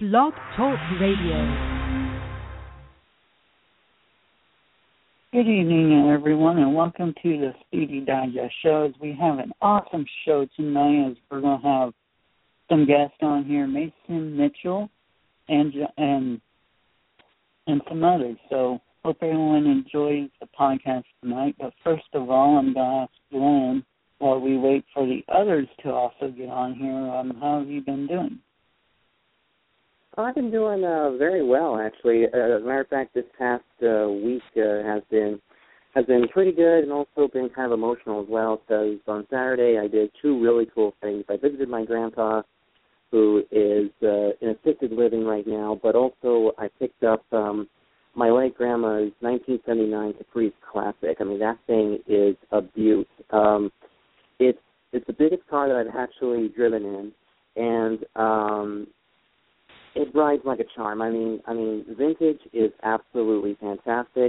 Blog Talk Radio. Good evening, everyone, and welcome to the Speedy Digest show. As we have an awesome show tonight, as we're going to have some guests on here, Mason Mitchell and some others. So hope everyone enjoys the podcast tonight. But first of all, I'm going to ask Glenn, while we wait for the others to also get on here, how have you been doing? I've been doing very well, actually. As a matter of fact, this past week has been pretty good, and also been kind of emotional as well. Because on Saturday, I did two really cool things. I visited my grandpa, who is in assisted living right now, but also I picked up my late grandma's 1979 Caprice Classic. I mean, that thing is a beaut. It's the biggest car that I've actually driven in, and it rides like a charm. I mean, vintage is absolutely fantastic.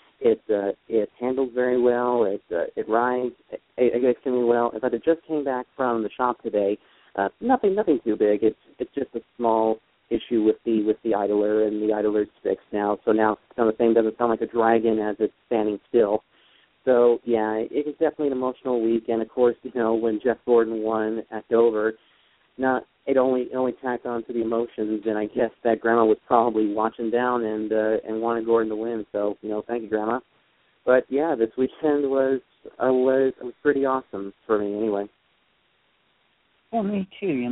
It handles very well. It rides extremely well. In fact, it just came back from the shop today. Nothing too big. It's just a small issue with the idler, and the idler's fixed now. So now the thing doesn't sound like a dragon as it's standing still. So yeah, it was definitely an emotional week. And of course, when Jeff Gordon won at Dover, it only tacked on to the emotions, and I guess that Grandma was probably watching down and wanted Gordon to win. So thank you, Grandma. But yeah, this weekend was pretty awesome for me, anyway. Well, me too.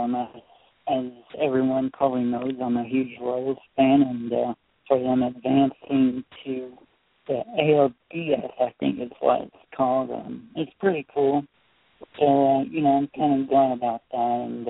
As everyone probably knows, I'm a huge Royals fan, and for them advancing to the ALDS, I think is what it's called. It's pretty cool. So, I'm kind of glad about that. And,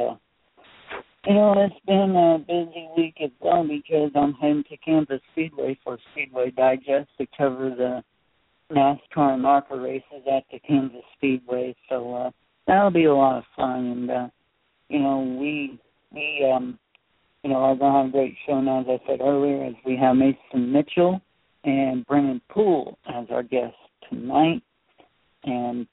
it's been a busy week as well because I'm heading to Kansas Speedway for Speedway Digest to cover the NASCAR marker races at the Kansas Speedway. So that'll be a lot of fun. And, we are going to have a great show now, as I said earlier, as we have Mason Mitchell and Brennan Poole as our guests tonight. And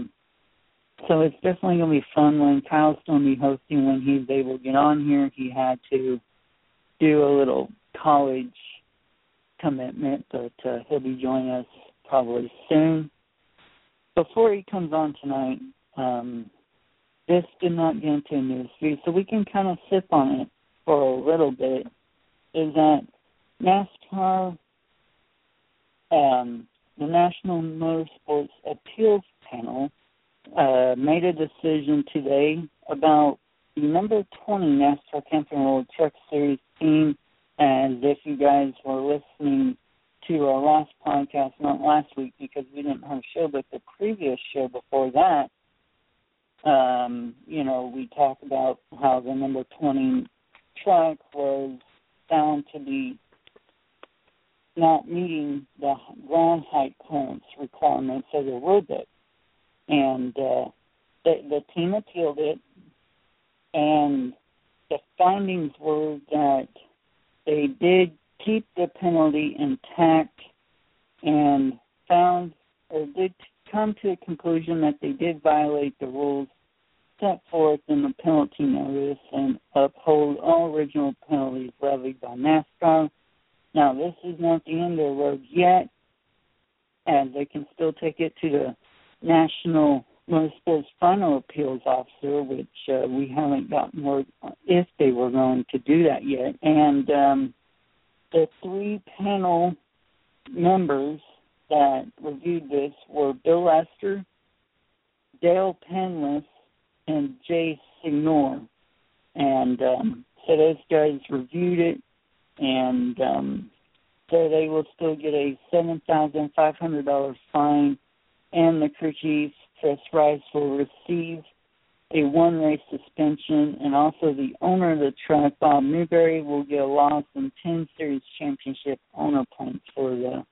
so it's definitely going to be fun. When Kyle's going to be hosting, when he's able to get on here, he had to do a little college commitment, but he'll be joining us probably soon. Before he comes on tonight, this did not get into a news feed, so we can kind of sip on it for a little bit, is that NASCAR, the National Motorsports Appeals Panel, made a decision today about the number 20 NASCAR Camping World Truck Series team. And if you guys were listening to our last podcast, not last week because we didn't have a show, but the previous show before that, we talked about how the number 20 truck was found to be not meeting the ground height clearance requirements of the rule book. And the team appealed it, and the findings were that they did keep the penalty intact and did come to a conclusion that they did violate the rules set forth in the penalty notice and uphold all original penalties levied by NASCAR. Now, this is not the end of the road yet, and they can still take it to the National Motorsports Final Appeals Officer, which we haven't gotten word if they were going to do that yet. And the three panel members that reviewed this were Bill Lester, Dale Penless, and Jay Signor. And so those guys reviewed it, and so they will still get a $7,500 fine, and the crew chief, Chris Rice, will receive a one-race suspension, and also the owner of the truck, Bob Newberry, will get a loss in 10 Series Championship owner points for the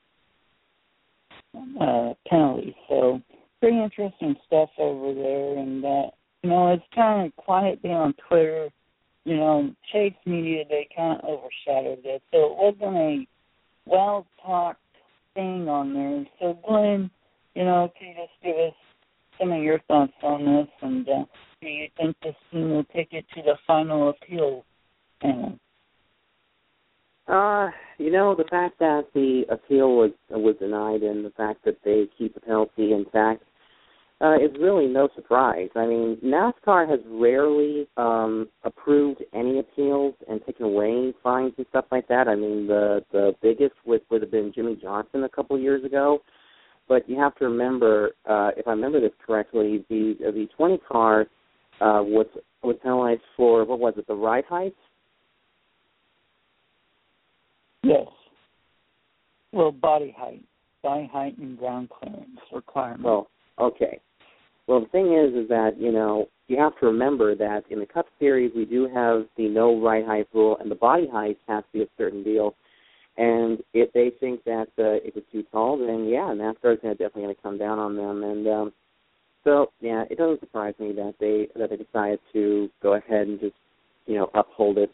penalty. So pretty interesting stuff over there, and it's kind of quiet there on Twitter. Chase Media, they kind of overshadowed it, so it wasn't a well-talked thing on there. So Glenn, can you just give us some of your thoughts on this, and do you think this team will take it to the final appeal panel? The fact that the appeal was denied and the fact that they keep the penalty intact is really no surprise. I mean, NASCAR has rarely approved any appeals and taken away fines and stuff like that. I mean, the biggest would have been Jimmy Johnson a couple of years ago. But you have to remember, if I remember this correctly, the 20 car was penalized for, what was it, the ride height? Yes. Well, body height and ground clearance requirements. Oh, okay. Well, the thing is that, you have to remember that in the Cup Series we do have the no ride height rule, and the body height has to be a certain deal. And if they think that if it's too tall, then, NASCAR is definitely going to come down on them. And so, it doesn't surprise me that they decided to go ahead and just, uphold it.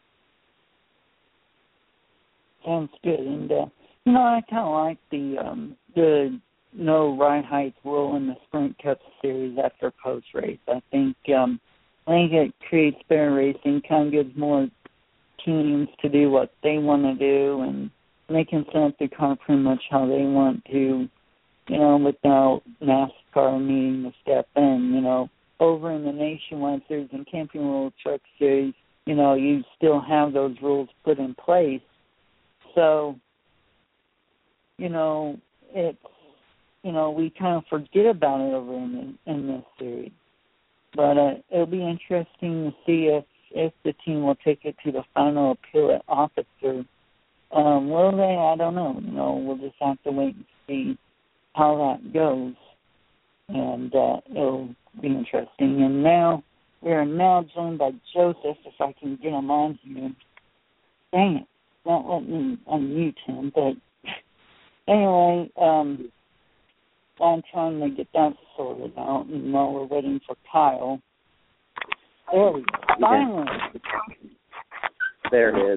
Sounds good. And, I kind of like the no ride height rule in the Sprint Cup Series after post-race. I think it creates better racing, kind of gives more teams to do what they want to do, and they can set up the car pretty much how they want to, without NASCAR needing to step in. Over in the Nationwide Series and Camping World Truck Series, you still have those rules put in place. So, it's, we kind of forget about it over in this series. But it'll be interesting to see if the team will take it to the final appellate officer. Will they? I don't know. We'll just have to wait and see how that goes. And it'll be interesting. And now, we are now joined by Joseph, if I can get him on here. Dang it. Not let me unmute him, but anyway, I'm trying to get that sorted out, and while we're waiting for Kyle. There we go. Finally. There it is.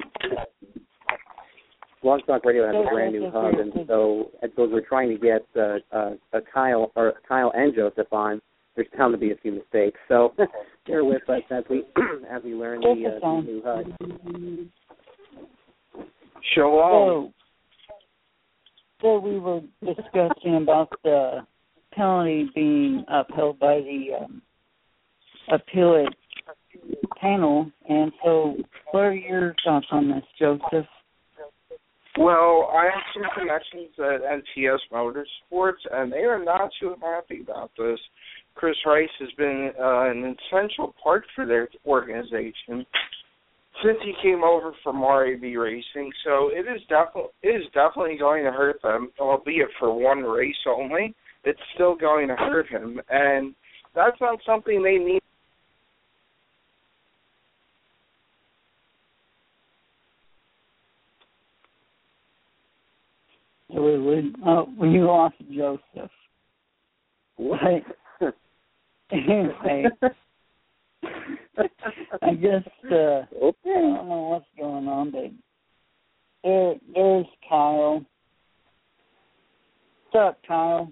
Blog Talk Radio has a brand new hub, and so we're trying to get Kyle and Joseph on. There's bound to be a few mistakes, so bear with us as we learn the new hub. Shalom. So we were discussing about the penalty being upheld by the appellate panel, and so what are your thoughts on this, Joseph? Well, I have some connections at NTS Motorsports, and they are not too happy about this. Chris Rice has been an essential part for their organization since he came over from RAB Racing, so it is definitely going to hurt them, albeit for one race only. It's still going to hurt him, and that's not something they need. We lost Joseph. What? Anyway, I guess okay. I don't know what's going on, but there's Kyle. What's up, Kyle?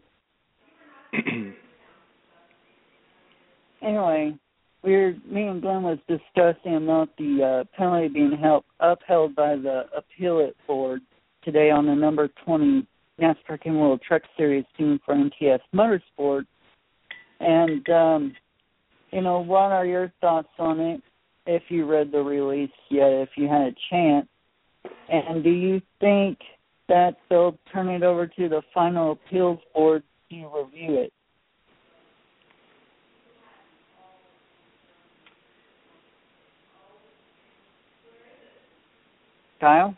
Anyway, me and Glenn was discussing about the penalty being upheld by the appellate board today on the number 20 NASCAR King World Truck Series team for NTS Motorsports. And, what are your thoughts on it, if you read the release yet, if you had a chance? And do you think that they'll turn it over to the final appeals board to review it? Kyle?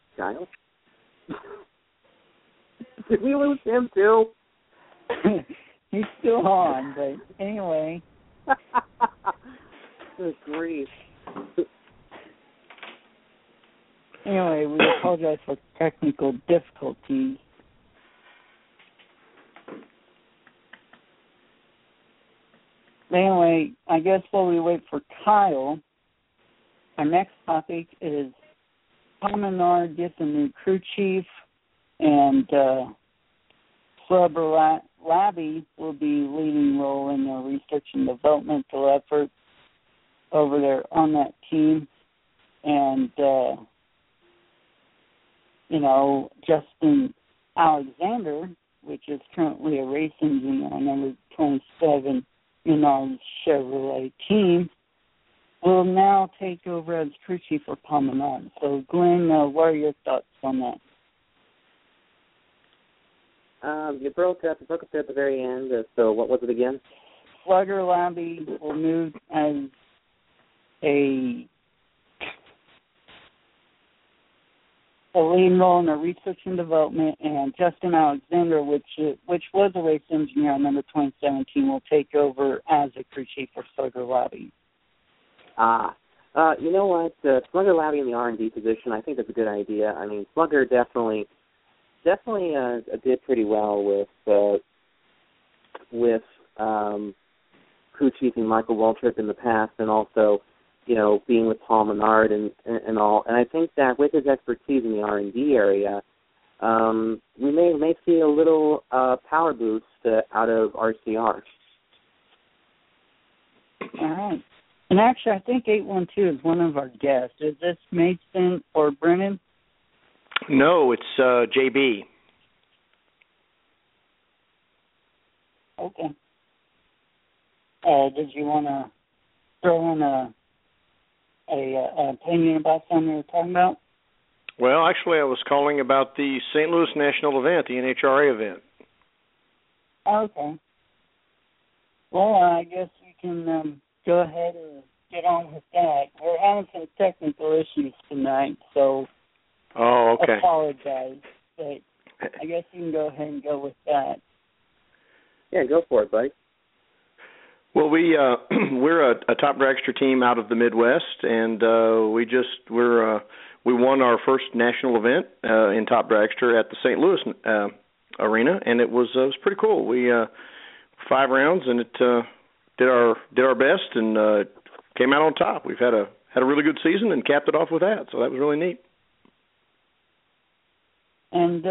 Did we lose him too? He's still on, but anyway. Good grief. Anyway, we apologize for technical difficulties. Anyway, I guess while we wait for Kyle, our next topic is Tom Menard gets a new crew chief, and Flubber Labby will be leading role in their research and developmental efforts over there on that team. And Justin Alexander, which is currently a race engineer on number 27 Menards Chevrolet team, will now take over as crew chief for Paul Menard. So, Glenn, what are your thoughts on that? You broke up there at the very end. So what was it again? Slugger Labby will move as a lead role in the research and development, and Justin Alexander, which was a race engineer on number 2017, will take over as a crew chief for Slugger Labby. You know what? Slugger Labby in the R&D position, I think that's a good idea. I mean, Slugger definitely did pretty well with crew chiefing Michael Waltrip in the past, and also, being with Paul Menard and all. And I think that with his expertise in the R&D area, we may see a little power boost out of RCR. All right. And actually, I think 812 is one of our guests. Is this Mason or Brennan? No, it's JB. Okay. Did you want to throw in an opinion about something you were talking about? Well, actually, I was calling about the St. Louis National event, the NHRA event. Okay. Well, I guess we can go ahead and get on with that. We're having some technical issues tonight, so apologize. But I guess you can go ahead and go with that. Yeah, go for it, buddy. Well, we're a top dragster team out of the Midwest, and we won our first national event in top dragster at the St. Louis arena, and it was pretty cool. We 5 rounds, and it did our best, and came out on top. We've had a really good season, and capped it off with that, so that was really neat. And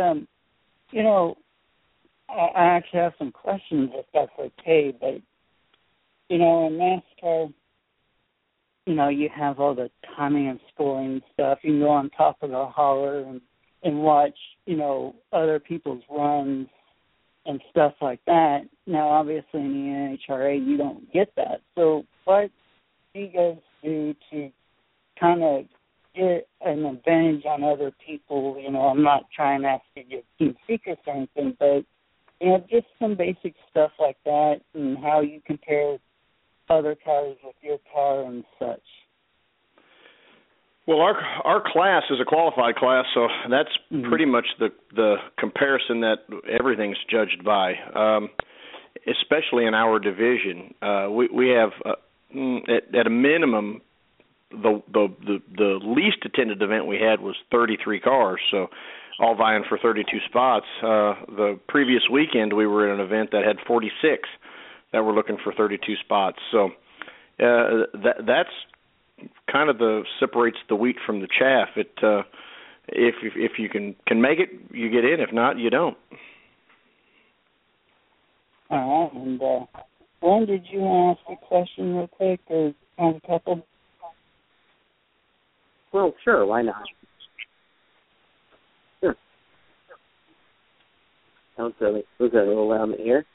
I actually have some questions, if that's okay, but, in NASCAR, you have all the timing and scoring stuff. You can go on top of the holler and watch, other people's runs and stuff like that. Now, obviously, in the NHRA, you don't get that. So what do you guys do to kind of get an advantage on other people? I'm not trying to ask you to give team secrets or anything, but just some basic stuff like that, and how you compare other cars with your car and such. Well, our class is a qualified class, so that's pretty much the comparison that everything's judged by, especially in our division. We have at a minimum the least attended event we had was 33 cars, so all vying for 32 spots. The previous weekend we were at an event that had 46 that were looking for 32 spots. So that's kind of separates the wheat from the chaff. If you can make it, you get in. If not, you don't. All right. And Glenn, did you want to ask a question real quick, or have a couple? Well, sure. Why not? Sure. Sounds silly. Was that a little loud in here?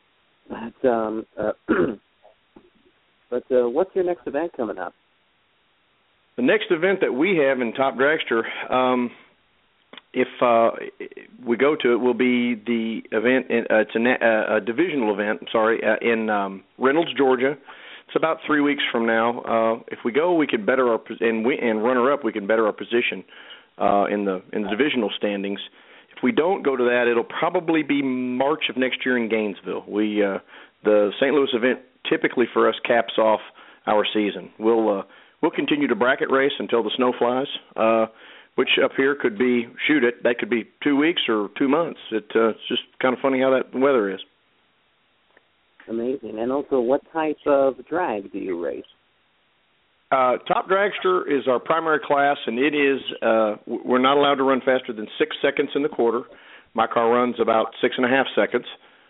But what's your next event coming up? The next event that we have in Top Dragster, if we go to it, will be the event. It's a divisional event. In Reynolds, Georgia. It's about 3 weeks from now. If we go, we could better our and runner up. We can better our position in the divisional standings. If we don't go to that, it'll probably be March of next year in Gainesville. The St. Louis event typically for us caps off our season. We'll continue to bracket race until the snow flies, which up here could be that could be 2 weeks or 2 months. It's just kind of funny how that weather is. Amazing. And also, what type of drag do you race? Top Dragster is our primary class, and it is we're not allowed to run faster than 6 seconds in the quarter. My car runs about 6.5 seconds.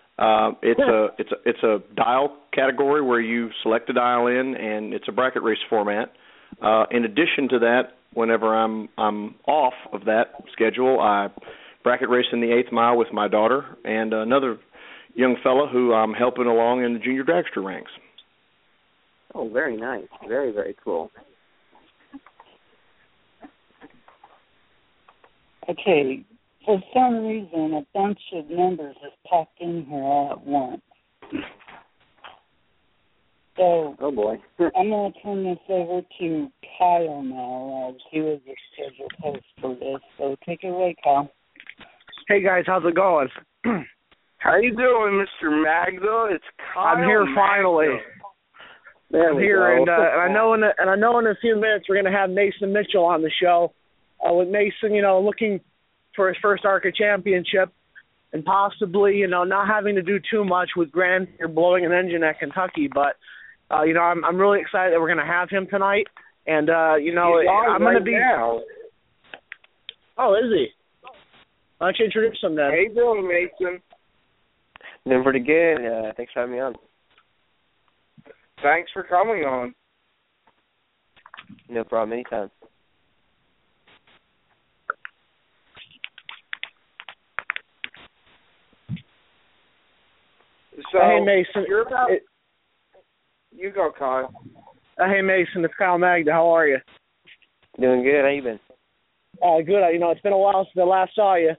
It's a dial category where you select a dial in, and it's a bracket race format. In addition to that, whenever I'm off of that schedule, I bracket race in the 8th mile with my daughter and another young fella who I'm helping along in the junior dragster ranks. Oh, very nice. Very, very cool. Okay, for some reason, a bunch of numbers has popped in here all at once. So, oh boy. I'm going to turn this over to Kyle now, as he was the scheduled host for this. So take it away, Kyle. Hey guys, how's it going? How you doing, Mr. Magda? It's Kyle. I'm here finally. There I'm here, go. and I know in a few minutes we're going to have Mason Mitchell on the show. With Mason, looking for his first ARCA championship, and possibly, not having to do too much with Grant or blowing an engine at Kentucky. But, I'm really excited that we're going to have him tonight. And, I'm going to be. Now. Oh, is he? Why don't you introduce him then? How you doing, Mason? Doing pretty good. Thanks for having me on. Thanks for coming on. No problem. Anytime. So, hey, Mason. You go, Kyle. Hey, Mason. It's Kyle Magda. How are you? Doing good. How you been? Good. It's been a while since I last saw you.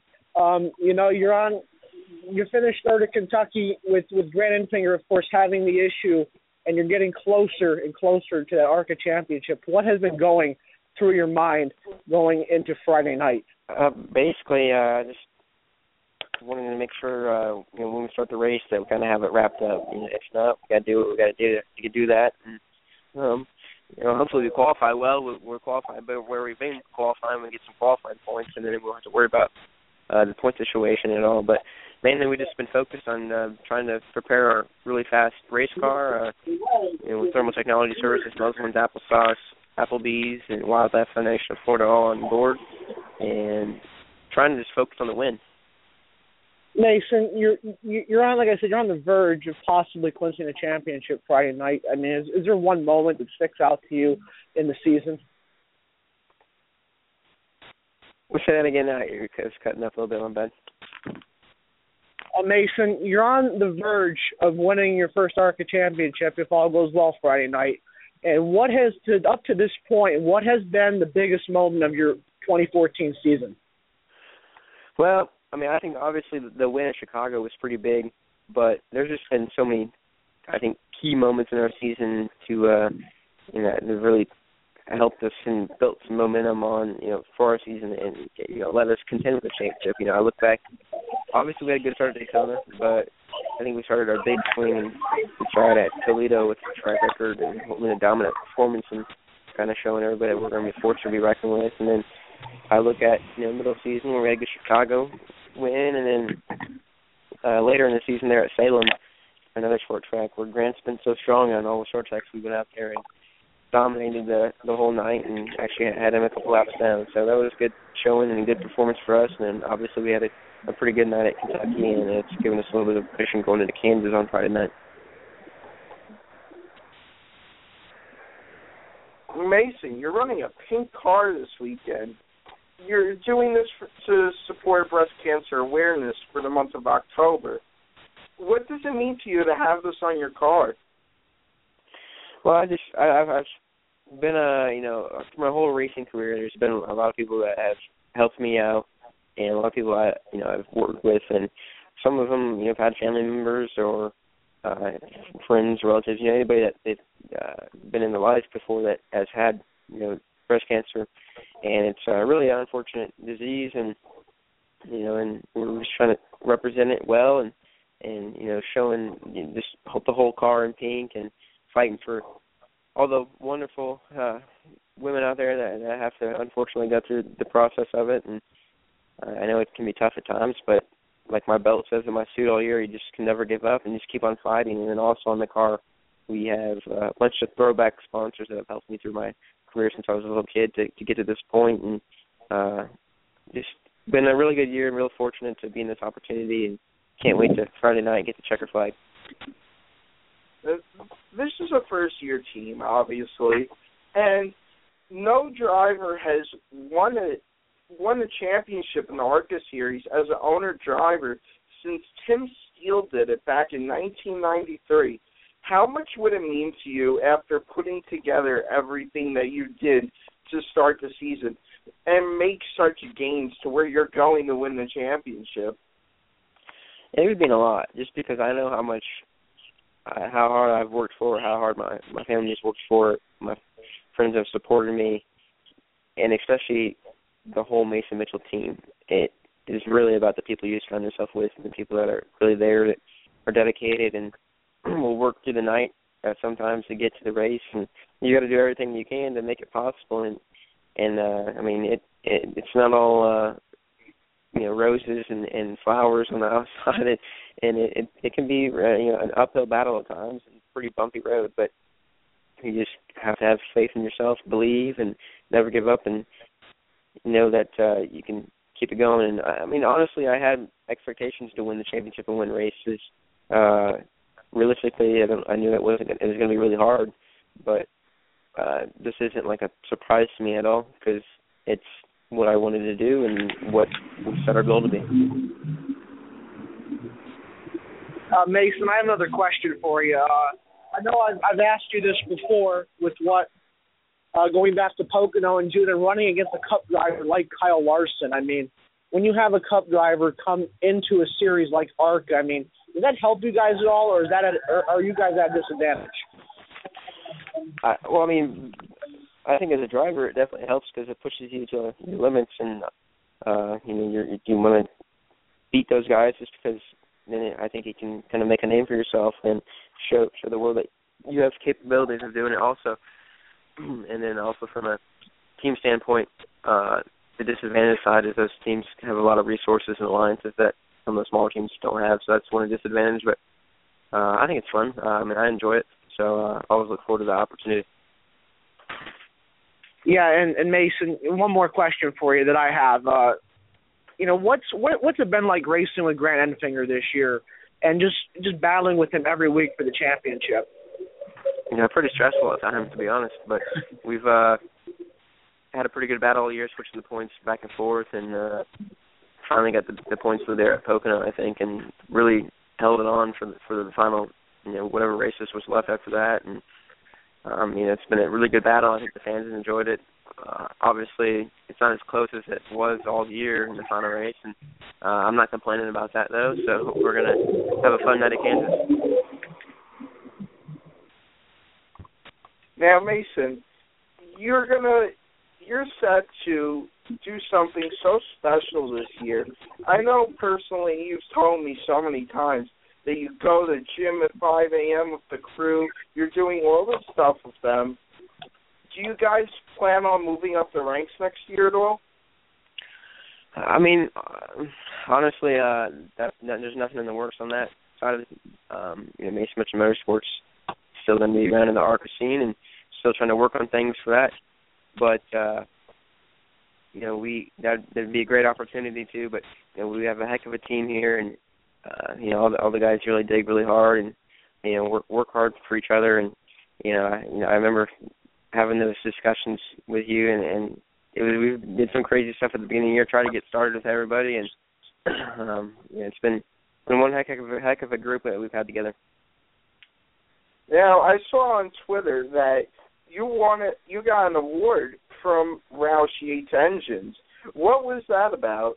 You finished third at Kentucky with Grant Enfinger, of course, having the issue, and you're getting closer and closer to that ARCA championship. What has been going through your mind going into Friday night? Basically, just wanting to make sure, when we start the race that we kind of have it wrapped up. If not, we got to do what we got to do to do that. And, hopefully we qualify well. We're qualified, but where we've been qualifying, we get some qualifying points, and then we won't have to worry about the point situation at all. But mainly we've just been focused on trying to prepare our really fast race car with Thermal Technology Services, Muslim's Applesauce, Applebee's, and Wildlife Foundation of Florida all on board, and trying to just focus on the win. Mason, you're on, like I said, you're on the verge of possibly clinching a championship Friday night. I mean, is there one moment that sticks out to you in the season? We'll say that again now. It's cutting up a little bit on bed. Mason, you're on the verge of winning your first ARCA championship if all goes well Friday night. And up to this point, what has been the biggest moment of your 2014 season? Well, I think obviously the win at Chicago was pretty big, but there's just been so many, I think, key moments in our season to that really helped us and built some momentum on, for our season and, let us contend with the championship. I look back, obviously we had a good start at Daytona, but I think we started our big swing and we tried at Toledo with a track record and holding a dominant performance and kind of showing everybody that we're going to be forced to be reckoned with. And then I look at, middle of the season where we had a good Chicago win, and then later in the season there at Salem, another short track where Grant's been so strong on all the short tracks we've been out there and dominated the whole night and actually had him a couple laps down. So that was good showing and a good performance for us. And then obviously we had a pretty good night at Kentucky, and it's given us a little bit of cushion going into Kansas on Friday night. Mason, you're running a pink car this weekend. You're doing this to support breast cancer awareness for the month of October. What does it mean to you to have this on your car? Well, I've been through my whole racing career, there's been a lot of people that have helped me out, and a lot of people I've worked with, and some of them have had family members or friends, relatives, anybody that they've been in their life before that has had breast cancer, and it's a really unfortunate disease, and and we're just trying to represent it well, and showing just the whole car in pink and fighting for all the wonderful women out there that have to unfortunately go through the process of it. And I know it can be tough at times, but like my belt says in my suit all year, you just can never give up and just keep on fighting. And then also in the car, we have a bunch of throwback sponsors that have helped me through my career since I was a little kid to get to this point. And just been a really good year and real fortunate to be in this opportunity, and can't wait to Friday night get the checker flag. This is a first-year team, obviously, and no driver has won a championship in the ARCA Series as an owner driver since Tim Steele did it back in 1993. How much would it mean to you after putting together everything that you did to start the season and make such gains to where you're going to win the championship? It would mean a lot, just because I know how hard I've worked for it, how hard my family has worked for it, my friends have supported me, and especially the whole Mason Mitchell team. It is really about the people you surround yourself with and the people that are really there, that are dedicated and will work through the night sometimes to get to the race, and you got to do everything you can to make it possible. And I mean, it's not all roses and flowers on the outside, it can be an uphill battle at times and a pretty bumpy road, but you just have to have faith in yourself, believe, and never give up, and know that you can keep it going. And I mean, honestly, I had expectations to win the championship and win races. Realistically, I knew it was going to be really hard, but this isn't like a surprise to me at all, because it's what I wanted to do and what we set our goal to be. Mason, I have another question for you. I know I've asked you this before with going back to Pocono and June and running against a Cup driver like Kyle Larson. I mean, when you have a Cup driver come into a series like ARCA, I mean, does that help you guys at all, or are you guys at a disadvantage? Well, I mean, I think as a driver it definitely helps because it pushes you to your limits, and you want to beat those guys just because then I think you can kind of make a name for yourself and show the world that you have capabilities of doing it also. And then also from a team standpoint, the disadvantage side is those teams have a lot of resources and alliances that some of the smaller teams don't have, so that's one disadvantage. But I think it's fun. I mean, I enjoy it, so I always look forward to the opportunity. Yeah, and Mason, one more question for you that I have. What's it been like racing with Grant Enfinger this year, and just battling with him every week for the championship? Pretty stressful at times, to be honest. But we've had a pretty good battle all year, switching the points back and forth, and finally got the points for there at Pocono, I think, and really held it on for the final, whatever races was left after that. And it's been a really good battle. I think the fans have enjoyed it. Obviously, it's not as close as it was all year in the final race, and I'm not complaining about that, though, so we're going to have a fun night at Kansas. Now, Mason, you're set to do something so special this year. I know personally you've told me so many times that you go to the gym at 5 a.m. with the crew. You're doing all this stuff with them. Do you guys plan on moving up the ranks next year at all? I mean, honestly, there's nothing in the works on that side of it. Mason Mitchell Motorsports still going to be around in the ARCA scene and still trying to work on things for that. But that'd be a great opportunity too. But we have a heck of a team here, and all the guys really dig really hard and work hard for each other. And I remember having those discussions with you, and we did some crazy stuff at the beginning of the year, try to get started with everybody, and it's been one heck of a group that we've had together. Now, I saw on Twitter that you got an award from Roush Yates Engines. What was that about?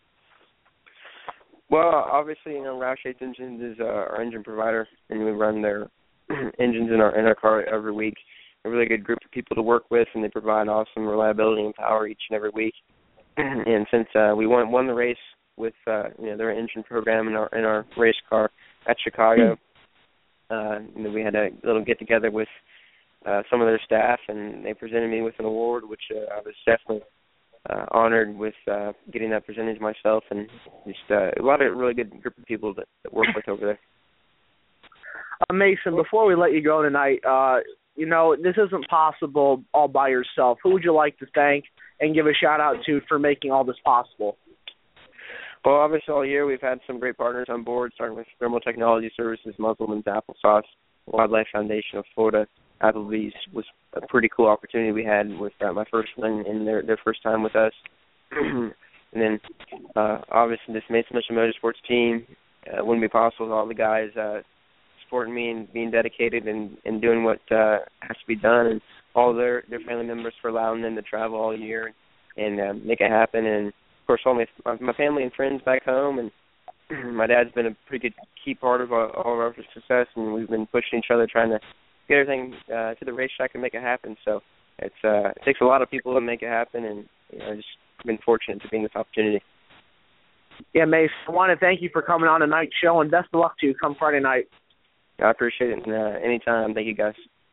Well, obviously, Roush Yates Engines is our engine provider, and we run their engines in our car every week. A really good group of people to work with, and they provide awesome reliability and power each and every week. And since we won the race with their engine program in our race car at Chicago, we had a little get together with some of their staff, and they presented me with an award, which I was definitely honored with getting that presented to myself, and just a lot of really good group of people that work with over there. Mason, before we let you go tonight, this isn't possible all by yourself. Who would you like to thank and give a shout-out to for making all this possible? Well, obviously all year we've had some great partners on board, starting with Thermal Technology Services, Musselman's Applesauce, Wildlife Foundation of Florida, Applebee's was a pretty cool opportunity we had with my first win in their first time with us. And then, obviously, this Mason Mitchell Motorsports team wouldn't be possible with all the guys supporting me and being dedicated and doing what has to be done, and all their family members for allowing them to travel all year and make it happen. And, of course, all my family and friends back home. And my dad's been a pretty good key part of all of our success, and we've been pushing each other, trying to get everything to the racetrack and make it happen. So it takes a lot of people to make it happen, and I've just been fortunate to be in this opportunity. Yeah, Mace, I want to thank you for coming on tonight's show, and best of luck to you come Friday night. I appreciate it. Anytime. Thank you, guys.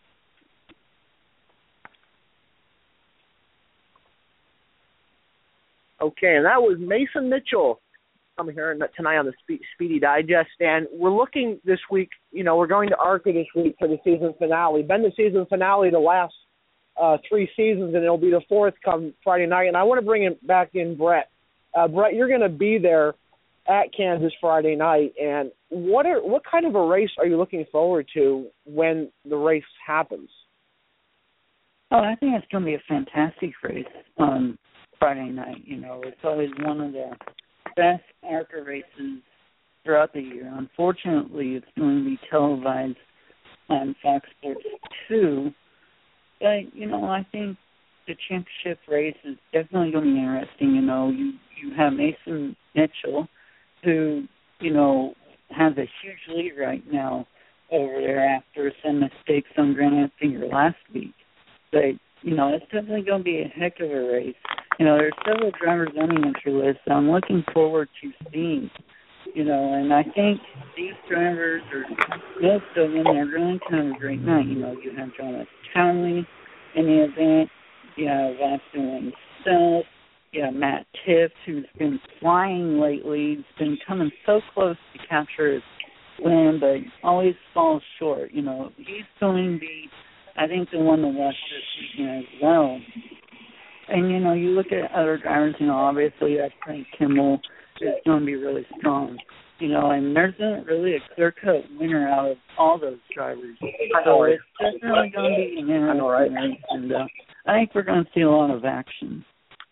Okay, and that was Mason Mitchell coming here tonight on the Speedy Digest. And we're looking this week, we're going to ARCA this week for the season finale. Been the season finale the last 3 seasons, and it'll be the 4th come Friday night. And I want to bring back in Brett. Brett, you're going to be there at Kansas Friday night. And what kind of a race are you looking forward to when the race happens? Oh, I think it's going to be a fantastic race on Friday night. It's always one of the best ARCA races throughout the year. Unfortunately, it's going to be televised on Fox Sports 2. But, I think the championship race is definitely going to be interesting. You have Mason Mitchell, who, has a huge lead right now over there after some mistakes on Grant Enfinger last week. But, it's definitely going to be a heck of a race. There's several drivers on the entry list that I'm looking forward to seeing. And I think these drivers, or most of them, are going to have a great night. You have Jonathan Townley in the event. You have Austin Wayne Self. You have Matt Tiff, who's been flying lately. He's been coming so close to capture his win, but always falls short. He's going to be, I think, the one to watch this weekend as well. And, you look at other drivers, obviously that Frank Kimmel is going to be really strong. And there's not really a clear-cut winner out of all those drivers. So it's definitely going to be an interesting race. And I think we're going to see a lot of action.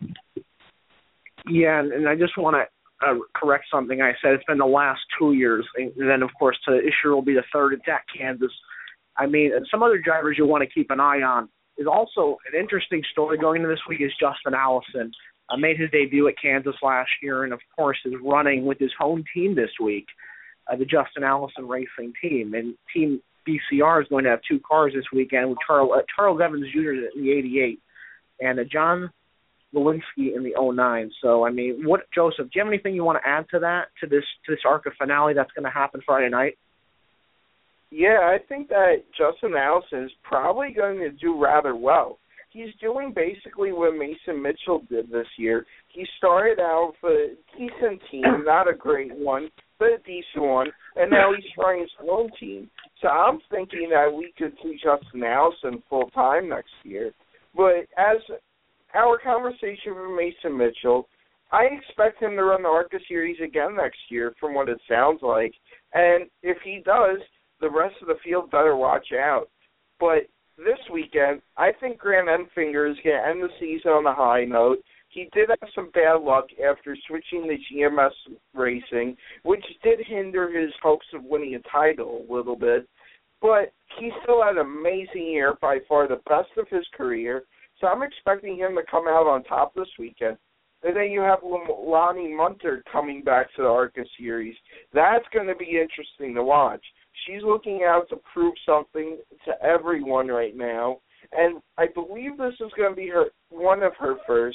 Yeah, and I just want to correct something I said. It's been the last 2 years. And then, of course, the issue will be the 3rd. It's at Kansas. I mean, some other drivers you want to keep an eye on is also an interesting story going into this week is Justin Allison. Made his debut at Kansas last year and, of course, is running with his home team this week, the Justin Allison Racing team. And Team BCR is going to have 2 cars this weekend with Charles Evans Jr. in the 88 and John Lewinsky in the 09. So, I mean, Joseph, do you have anything you want to add to that, to this ARCA finale that's going to happen Friday night? Yeah, I think that Justin Allison is probably going to do rather well. He's doing basically what Mason Mitchell did this year. He started out with a decent team, not a great one, but a decent one, and now he's running his own team. So I'm thinking that we could see Justin Allison full-time next year. But as our conversation with Mason Mitchell, I expect him to run the ARCA Series again next year, from what it sounds like. And if he does, the rest of the field better watch out. But this weekend, I think Grant Enfinger is going to end the season on a high note. He did have some bad luck after switching to GMS racing, which did hinder his hopes of winning a title a little bit. But he still had an amazing year, by far the best of his career. So I'm expecting him to come out on top this weekend. And then you have Lonnie Munter coming back to the ARCA Series. That's going to be interesting to watch. She's looking out to prove something to everyone right now. And I believe this is going to be one of her first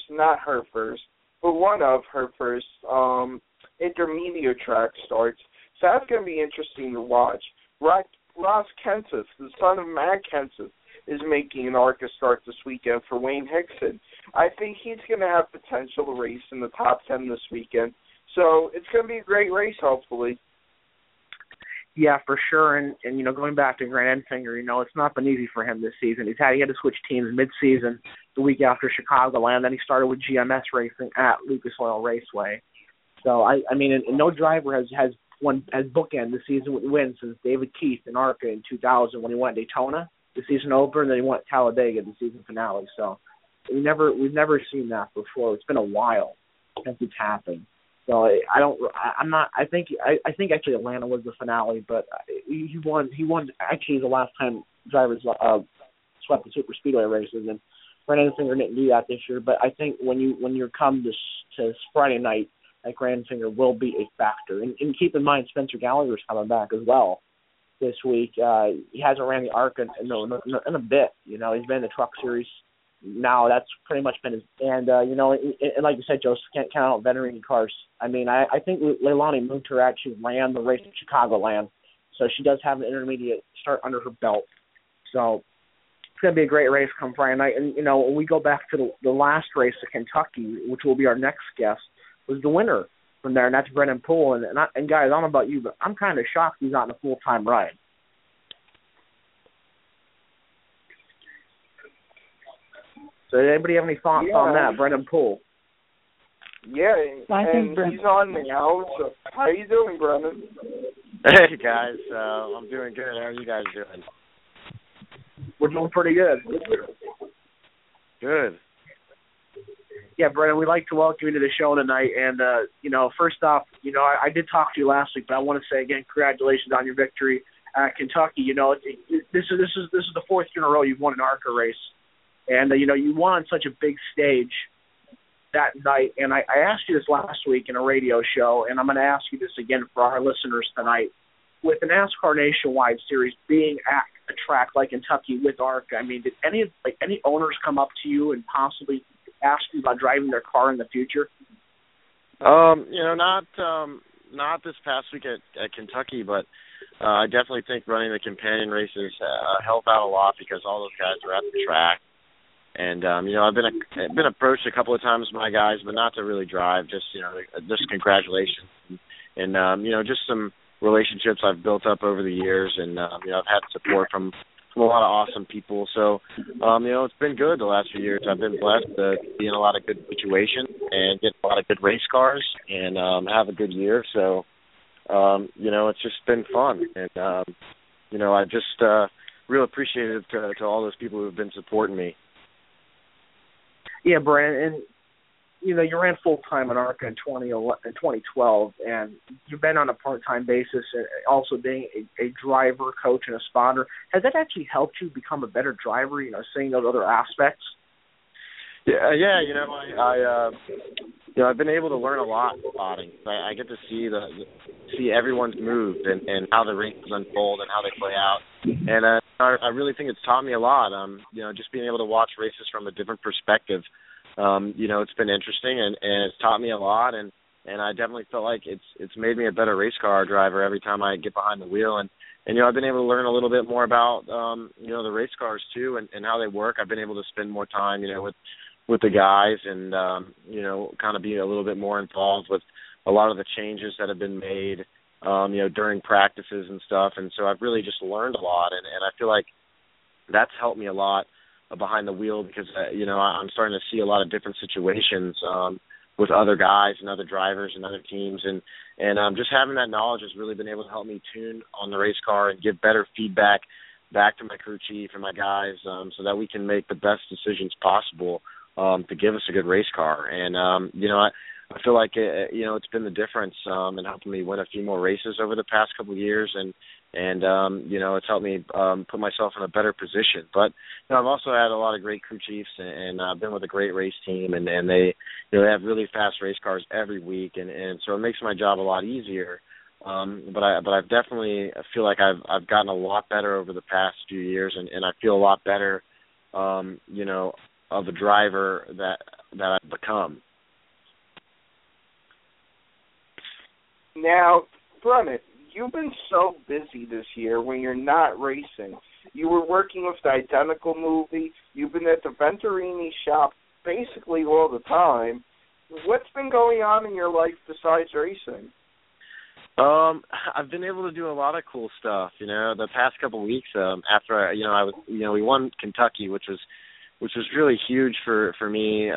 intermediate track starts. So that's going to be interesting to watch. Ross Kenseth, the son of Matt Kenseth, is making an ARCA start this weekend for Wayne Hickson. I think he's going to have potential to race in the top 10 this weekend. So it's going to be a great race, hopefully. Yeah, for sure. And going back to Grant Enfinger, it's not been easy for him this season. He had to switch teams mid-season the week after Chicagoland. Then he started with GMS racing at Lucas Oil Raceway. So, I mean, and no driver has bookend the season with wins since David Keith in ARCA in 2000 when he won Daytona. the season opener, and then he won at Talladega the season finale. So we've never seen that before. It's been a while since it's happened. So I think actually Atlanta was the finale, but he won actually the last time drivers swept the super speedway races, and Brandon Enfinger didn't do that this year. But I think when you come to Friday night, like Brandon Enfinger will be a factor. And keep in mind Spencer Gallagher's coming back as well this week. He hasn't ran the ARCA in a bit. You know, he's been in the Truck Series. Now that's pretty much been his, and like you said, Joseph, can't count out veteran cars. I mean, I think Leilani Munter actually ran the race at Chicagoland, so she does have an intermediate start under her belt. So it's going to be a great race come Friday night. And, when we go back to the last race at Kentucky, which will be our next guest, was the winner from there, and that's Brennan Poole. And guys, I don't know about you, but I'm kind of shocked he's not in a full-time ride. So did anybody have any thoughts on that, Brennan Poole? Yeah, and he's on now. So how you doing, Brennan? Hey, guys. I'm doing good. How are you guys doing? We're doing pretty good. Good. Yeah, Brennan, we'd like to welcome you to the show tonight. And, first off, I did talk to you last week, but I want to say again, congratulations on your victory at Kentucky. This is the fourth year in a row you've won an ARCA race. And, you won on such a big stage that night. And I asked you this last week in a radio show, and I'm going to ask you this again for our listeners tonight. With the NASCAR Nationwide Series being at a track like Kentucky with ARCA, I mean, did any owners come up to you and possibly ask you about driving their car in the future? Not this past week at Kentucky, but I definitely think running the companion races help out a lot because all those guys are at the track. And I've been approached a couple of times by guys, but not to really drive. Just congratulations, and just some relationships I've built up over the years, and I've had support from a lot of awesome people. So it's been good the last few years. I've been blessed to be in a lot of good situations and get a lot of good race cars and have a good year. So it's just been fun, and I just real appreciative to all those people who have been supporting me. Yeah, Brandon, and you ran full-time in ARCA in 2012, and you've been on a part-time basis, and also being a driver, coach, and a spotter. Has that actually helped you become a better driver, seeing those other aspects? Yeah. I've been able to learn a lot spotting. I get to see everyone's moves and how the races unfold and how they play out. And I really think it's taught me a lot. Just being able to watch races from a different perspective. It's been interesting and it's taught me a lot. And I definitely felt like it's made me a better race car driver every time I get behind the wheel. And I've been able to learn a little bit more about the race cars too and how they work. I've been able to spend more time with the guys and kind of be a little bit more involved with a lot of the changes that have been made during practices and stuff. And so I've really just learned a lot, and I feel like that's helped me a lot behind the wheel because I'm starting to see a lot of different situations with other guys and other drivers and other teams, and just having that knowledge has really been able to help me tune on the race car and give better feedback back to my crew chief and my guys so that we can make the best decisions possible to give us a good race car. And I feel like it's been the difference in helping me win a few more races over the past couple of years, and it's helped me put myself in a better position. But I've also had a lot of great crew chiefs, and I've been with a great race team, and they have really fast race cars every week, and so it makes my job a lot easier. But I definitely feel like I've gotten a lot better over the past few years, and I feel a lot better, of a driver that I've become. Now, Brennan, you've been so busy this year when you're not racing. You were working with the Identical movie. You've been at the Venturini shop basically all the time. What's been going on in your life besides racing? I've been able to do a lot of cool stuff. The past couple of weeks after we won Kentucky, which was really huge for me,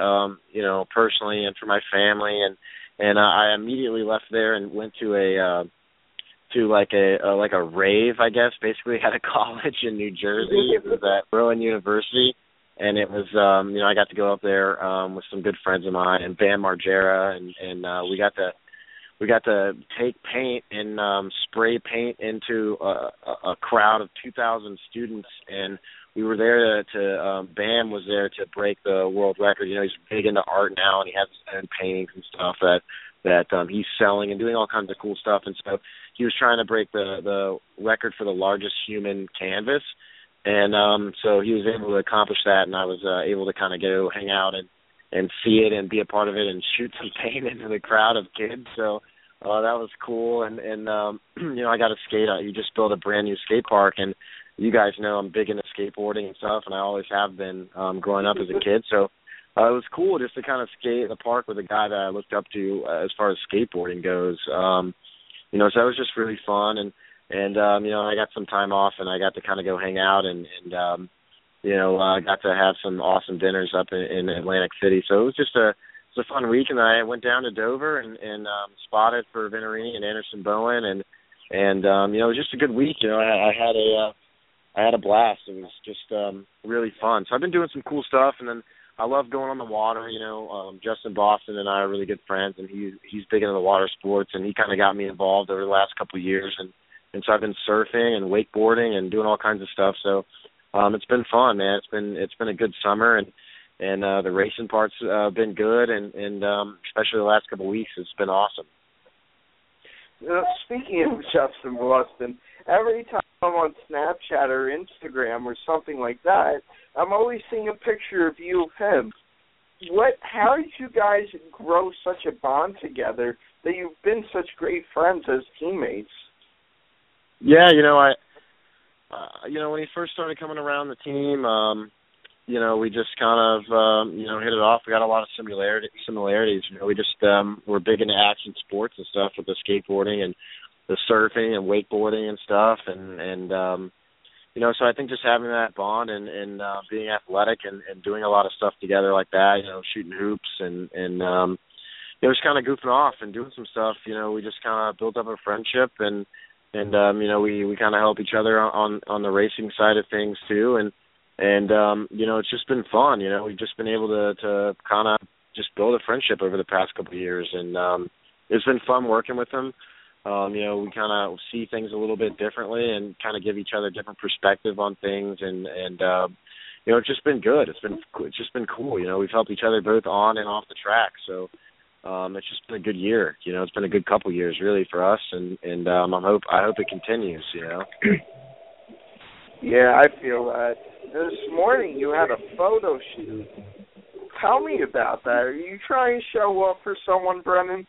personally and for my family, and I immediately left there and went to like a rave, I guess, basically at a college in New Jersey. It was at Berlin University, and it was I got to go up there with some good friends of mine and Bam Margera, and we got to take paint and spray paint into a crowd of 2,000 students, and we were there to Bam was there to break the world record. You know, he's big into art now, and he has his own paintings and stuff that he's selling and doing all kinds of cool stuff. And so he was trying to break the record for the largest human canvas. And so he was able to accomplish that, and I was able to kind of go hang out and see it and be a part of it and shoot some paint into the crowd of kids. So that was cool. And I got to skate. You just built a brand new skate park, and you guys know I'm big into skateboarding and stuff, and I always have been growing up as a kid. So it was cool just to kind of skate in the park with a guy that I looked up to as far as skateboarding goes. So that was just really fun. And I got some time off, and I got to kind of go hang out and got to have some awesome dinners up in Atlantic City. So it was just a fun week, and I went down to Dover and spotted for Venturini and Anderson Bowen, and it was just a good week. I had a blast. It was just really fun. So I've been doing some cool stuff, and then I love going on the water. Justin Boston and I are really good friends, and he's big into the water sports, and he kind of got me involved over the last couple of years, and so I've been surfing and wakeboarding and doing all kinds of stuff. So it's been fun, man. It's been a good summer, and the racing part's been good, and especially the last couple of weeks, it's been awesome. Speaking of Justin Boston, every time I'm on Snapchat or Instagram or something like that, I'm always seeing a picture of you of him. How did you guys grow such a bond together that you've been such great friends as teammates? Yeah, when he first started coming around the team, we just kind of, hit it off. We got a lot of similarities. We just we're big into action sports and stuff with the skateboarding and the surfing and wakeboarding and stuff. So I think just having that bond and being athletic and doing a lot of stuff together like that, shooting hoops and just kind of goofing off and doing some stuff. We just kind of built up a friendship and we kind of help each other on the racing side of things too. And it's just been fun. We've just been able to kind of just build a friendship over the past couple of years, and it's been fun working with him. We kind of see things a little bit differently and kind of give each other different perspective on things, and it's just been good. It's just been cool. We've helped each other both on and off the track, so it's just been a good year. It's been a good couple years really for us, and I hope it continues. Yeah, I feel that. This morning you had a photo shoot. Tell me about that. Are you trying to show up for someone, Brennan?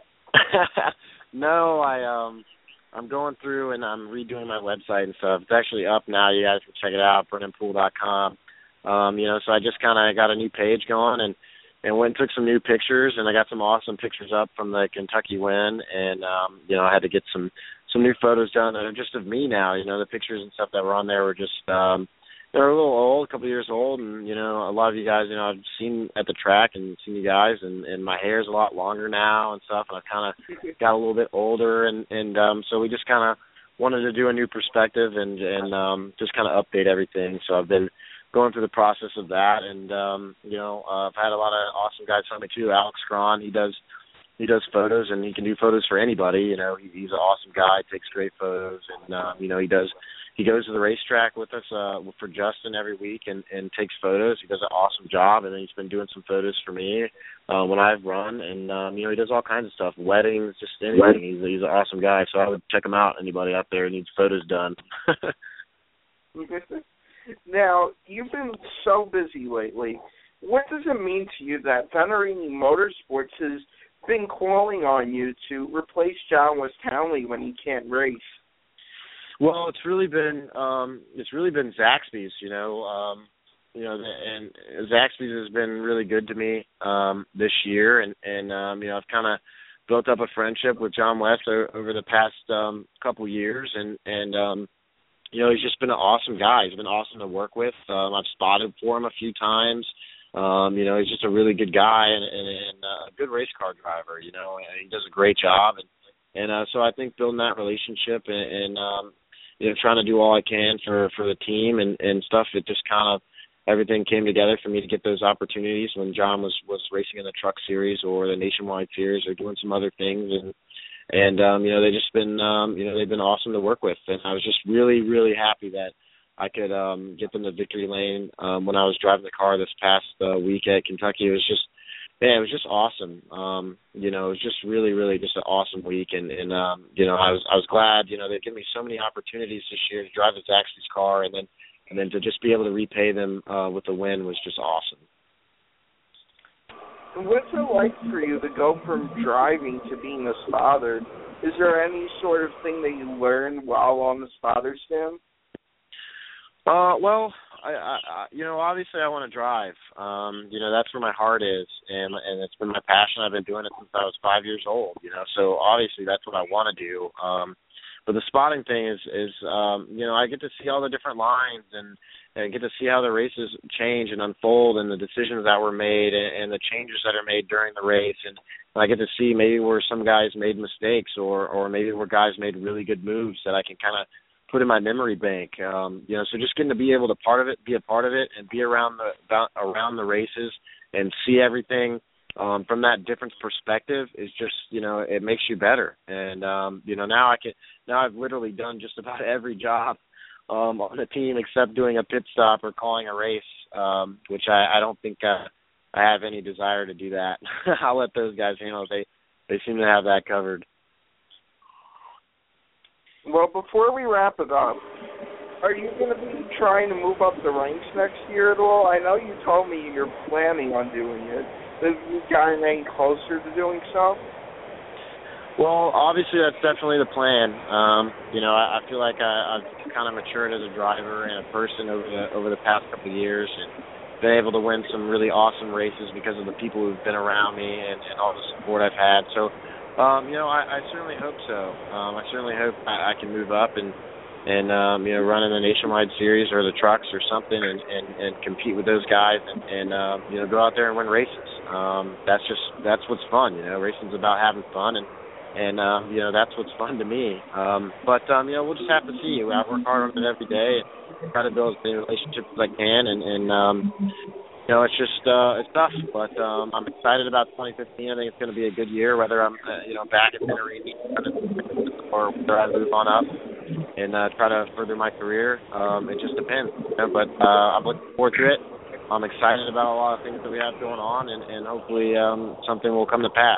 No, I'm going through and I'm redoing my website and stuff. It's actually up now. You guys can check it out, BrennanPoole.com. So I just kind of got a new page going and went and took some new pictures, and I got some awesome pictures up from the Kentucky win, and I had to get some new photos done that are just of me now. The pictures and stuff that were on there were just they're a little old, a couple of years old, and a lot of you guys, I've seen at the track and seen you guys, and my hair's a lot longer now and stuff, and I've kind of got a little bit older, and so we just kind of wanted to do a new perspective and just kind of update everything. So I've been going through the process of that, and I've had a lot of awesome guys help me too. Alex Cron, he does photos, and he can do photos for anybody. He's an awesome guy, takes great photos, and he goes to the racetrack with us for Justin every week and takes photos. He does an awesome job, and then he's been doing some photos for me when I've run, and he does all kinds of stuff, weddings, just anything. He's an awesome guy, so I would check him out. Anybody out there who needs photos done. Now, you've been so busy lately. What does it mean to you that Venturini Motorsports has been calling on you to replace John West Townley when he can't race? Well, it's really been Zaxby's, and Zaxby's has been really good to me this year, and I've kind of built up a friendship with John West over the past couple years, and he's just been an awesome guy. He's been awesome to work with. I've spotted for him a few times. He's just a really good guy and a good race car driver. He does a great job, And so I think building that relationship and trying to do all I can for the team and stuff, it just kind of everything came together for me to get those opportunities when John was racing in the Truck Series or the Nationwide Series or doing some other things. And they've just been they've been awesome to work with, and I was just really, really happy that I could get them to victory lane when I was driving the car this past week at Kentucky. It was just awesome. It was just really, really just an awesome week, and I was glad. They gave me so many opportunities this year to drive the Zaxby's car, and then to just be able to repay them with the win was just awesome. What's it like for you to go from driving to being a spotter? Is there any sort of thing that you learned while on the spotter stand? Well, obviously I want to drive. That's where my heart is, and it's been my passion. I've been doing it since I was 5 years old. So obviously that's what I want to do. But the spotting thing is I get to see all the different lines and get to see how the races change and unfold and the decisions that were made and the changes that are made during the race. And I get to see maybe where some guys made mistakes or maybe where guys made really good moves that I can kind of put in my memory bank. So just getting to be able to be a part of it and be around the races and see everything from that different perspective is just, it makes you better. And, now I've literally done just about every job on the team except doing a pit stop or calling a race, which I don't think I have any desire to do that. I'll let those guys handle it. They seem to have that covered. Well, before we wrap it up, are you going to be trying to move up the ranks next year at all? I know you told me you're planning on doing it. Have you gotten any closer to doing so? Well, obviously that's definitely the plan. I feel like I've kind of matured as a driver and a person over the past couple of years and been able to win some really awesome races because of the people who've been around me and all the support I've had. So, I certainly hope so. I certainly hope I can move up and run in the Nationwide Series or the trucks or something and compete with those guys and go out there and win races. That's what's fun. Racing's about having fun and that's what's fun to me. But we'll just have to see. I work hard on it every day and try to build as many relationships as I can it's just it's tough, but I'm excited about 2015. I think it's going to be a good year, whether I'm back at Venturini or whether I move on up and try to further my career. It just depends, but I'm looking forward to it. I'm excited about a lot of things that we have going on, and hopefully something will come to pass.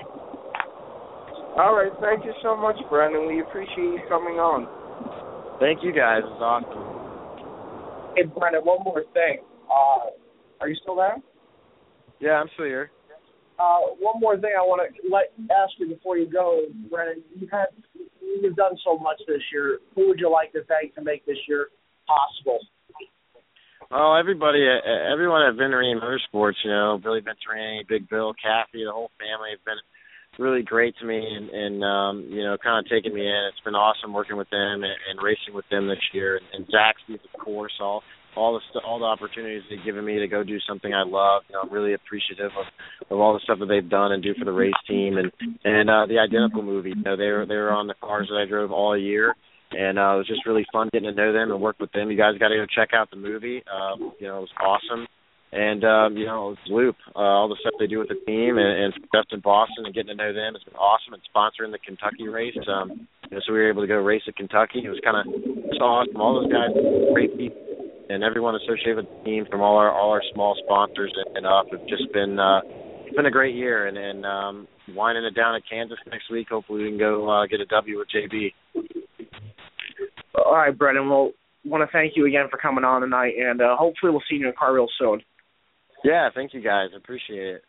All right, thank you so much, Brendan. We appreciate you coming on. Thank you, guys. It's awesome. Hey, Brendan, one more thing. Are you still there? Yeah, I'm still here. One more thing I want to ask you before you go, Brendan. You've done so much this year. Who would you like to thank to make this year possible? Oh, everyone at Venturini Motorsports, Billy Venturini, Big Bill, Kathy, the whole family have been really great to me and kind of taking me in. It's been awesome working with them and racing with them this year. And Zaxby's, of course, all the opportunities they've given me to go do something I love. I'm really appreciative of all the stuff that they've done and do for the race team and the Identical movie. They were on the cars that I drove all year, and it was just really fun getting to know them and work with them. You guys got to go check out the movie. It was awesome. And, Loop, all the stuff they do with the team and Justin Boston and getting to know them has been awesome, and sponsoring the Kentucky race. So we were able to go race at Kentucky. It was awesome. All those guys, great people, and everyone associated with the team from all our small sponsors and up have just been it's been a great year. And winding it down at Kansas next week, hopefully we can go get a W with JB. All right, Brendan. Well, I want to thank you again for coming on tonight, and hopefully we'll see you in a car real soon. Yeah, thank you guys. Appreciate it.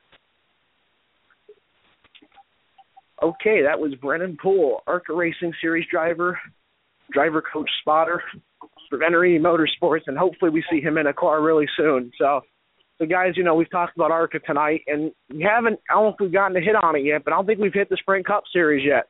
Okay, that was Brendan Poole, ARCA Racing Series driver coach spotter for Venturini Motorsports, and hopefully we see him in a car really soon. So guys, we've talked about ARCA tonight, and I don't know if we've gotten a hit on it yet, but I don't think we've hit the Sprint Cup Series yet.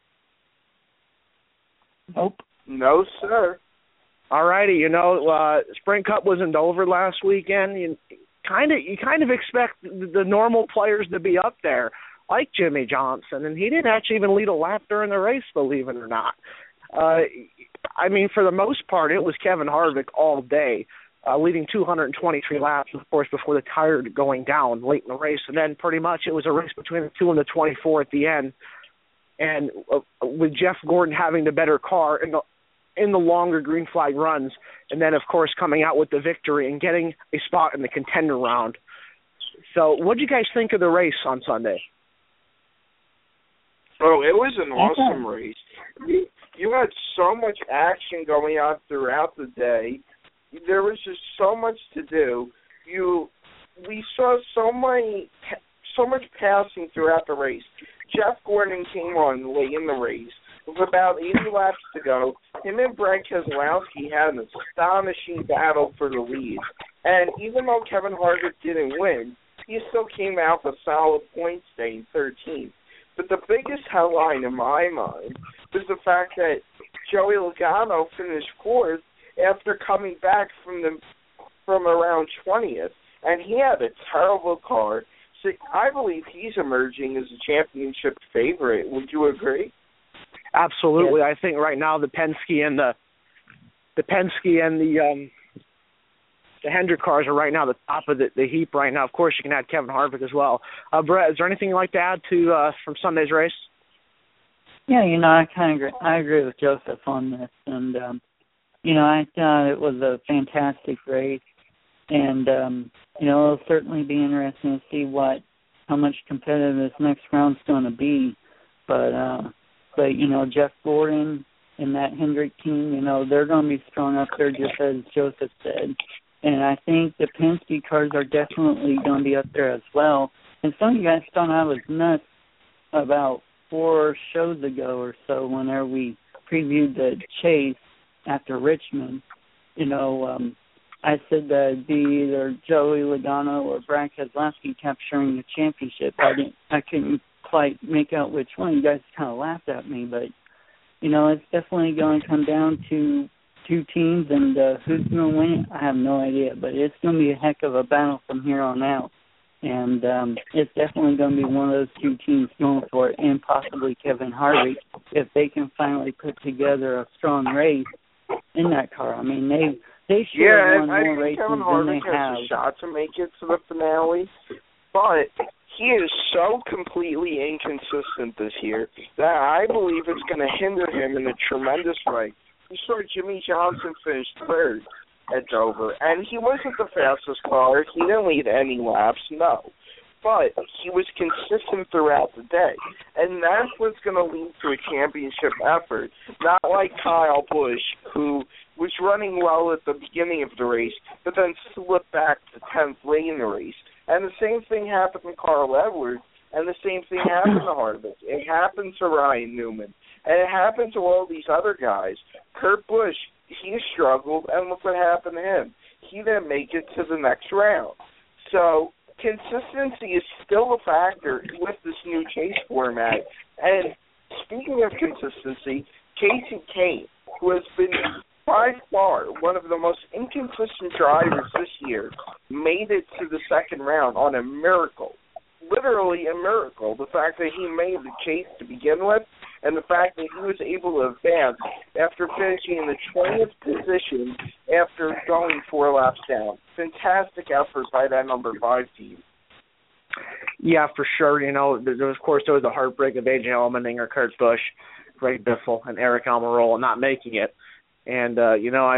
Nope. No, sir. All righty, Sprint Cup wasn't over last weekend. You kind of expect the normal players to be up there. like Jimmy Johnson, and he didn't actually even lead a lap during the race, believe it or not. I mean, for the most part, it was Kevin Harvick all day, leading 223 laps, of course, before the tire going down late in the race. And then pretty much it was a race between the 2 and the 24 at the end. And with Jeff Gordon having the better car in the longer green flag runs, and then, of course, coming out with the victory and getting a spot in the contender round. So what did you guys think of the race on Sunday? Oh, it was an awesome race. You had so much action going on throughout the day. There was just so much to do. We saw so much passing throughout the race. Jeff Gordon came on late in the race. With about 80 laps to go, him and Brad Keselowski had an astonishing battle for the lead. And even though Kevin Harvick didn't win, he still came out with a solid point, staying 13th. But the biggest headline in my mind was the fact that Joey Logano finished 4th after coming back from around 20th, and he had a terrible car. So I believe he's emerging as a championship favorite. Would you agree? Absolutely. Yes. I think right now the Penske and the Hendrick cars are right now the top of the heap right now. Of course, you can add Kevin Harvick as well. Brett, is there anything you'd like to add to from Sunday's race? Yeah, I agree with Joseph on this, and I thought it was a fantastic race, and it'll certainly be interesting to see how much competitive this next round's going to be, but Jeff Gordon and that Hendrick team, they're going to be strong up there, just as Joseph said. And I think the Penske cars are definitely going to be up there as well. And some of you guys thought I was nuts about 4 shows ago or so whenever we previewed the chase after Richmond. I said that it'd be either Joey Logano or Brad Keselowski capturing the championship. I couldn't quite make out which one. You guys kind of laughed at me, but it's definitely going to come down to 2 teams, and who's going to win it, I have no idea, but it's going to be a heck of a battle from here on out, and it's definitely going to be one of those 2 teams going for it, and possibly Kevin Harvick, if they can finally put together a strong race in that car. I mean, they should have won more races than they have. Kevin Harvick has a shot to make it to the finale, but he is so completely inconsistent this year that I believe it's going to hinder him in a tremendous way. We saw Jimmy Johnson finish 3rd at Dover, and he wasn't the fastest car. He didn't lead any laps, no. But he was consistent throughout the day, and that's what's going to lead to a championship effort, not like Kyle Busch, who was running well at the beginning of the race, but then slipped back to 10th late in the race. And the same thing happened to Carl Edwards, and the same thing happened to Harvick. It happened to Ryan Newman, and it happened to all these other guys. Kurt Busch, he struggled, and look what happened to him. He didn't make it to the next round. So consistency is still a factor with this new chase format. And speaking of consistency, Kasey Kahne, who has been by far one of the most inconsistent drivers this year, made it to the second round on a miracle. Literally a miracle. The fact that he made the chase to begin with, and the fact that he was able to advance after finishing in the 20th position after going 4 laps down. Fantastic effort by that number 5 team. Yeah, for sure. There was the heartbreak of A.J. Allmendinger, Kurt Busch, Greg Biffle, and Eric Almirola not making it. And I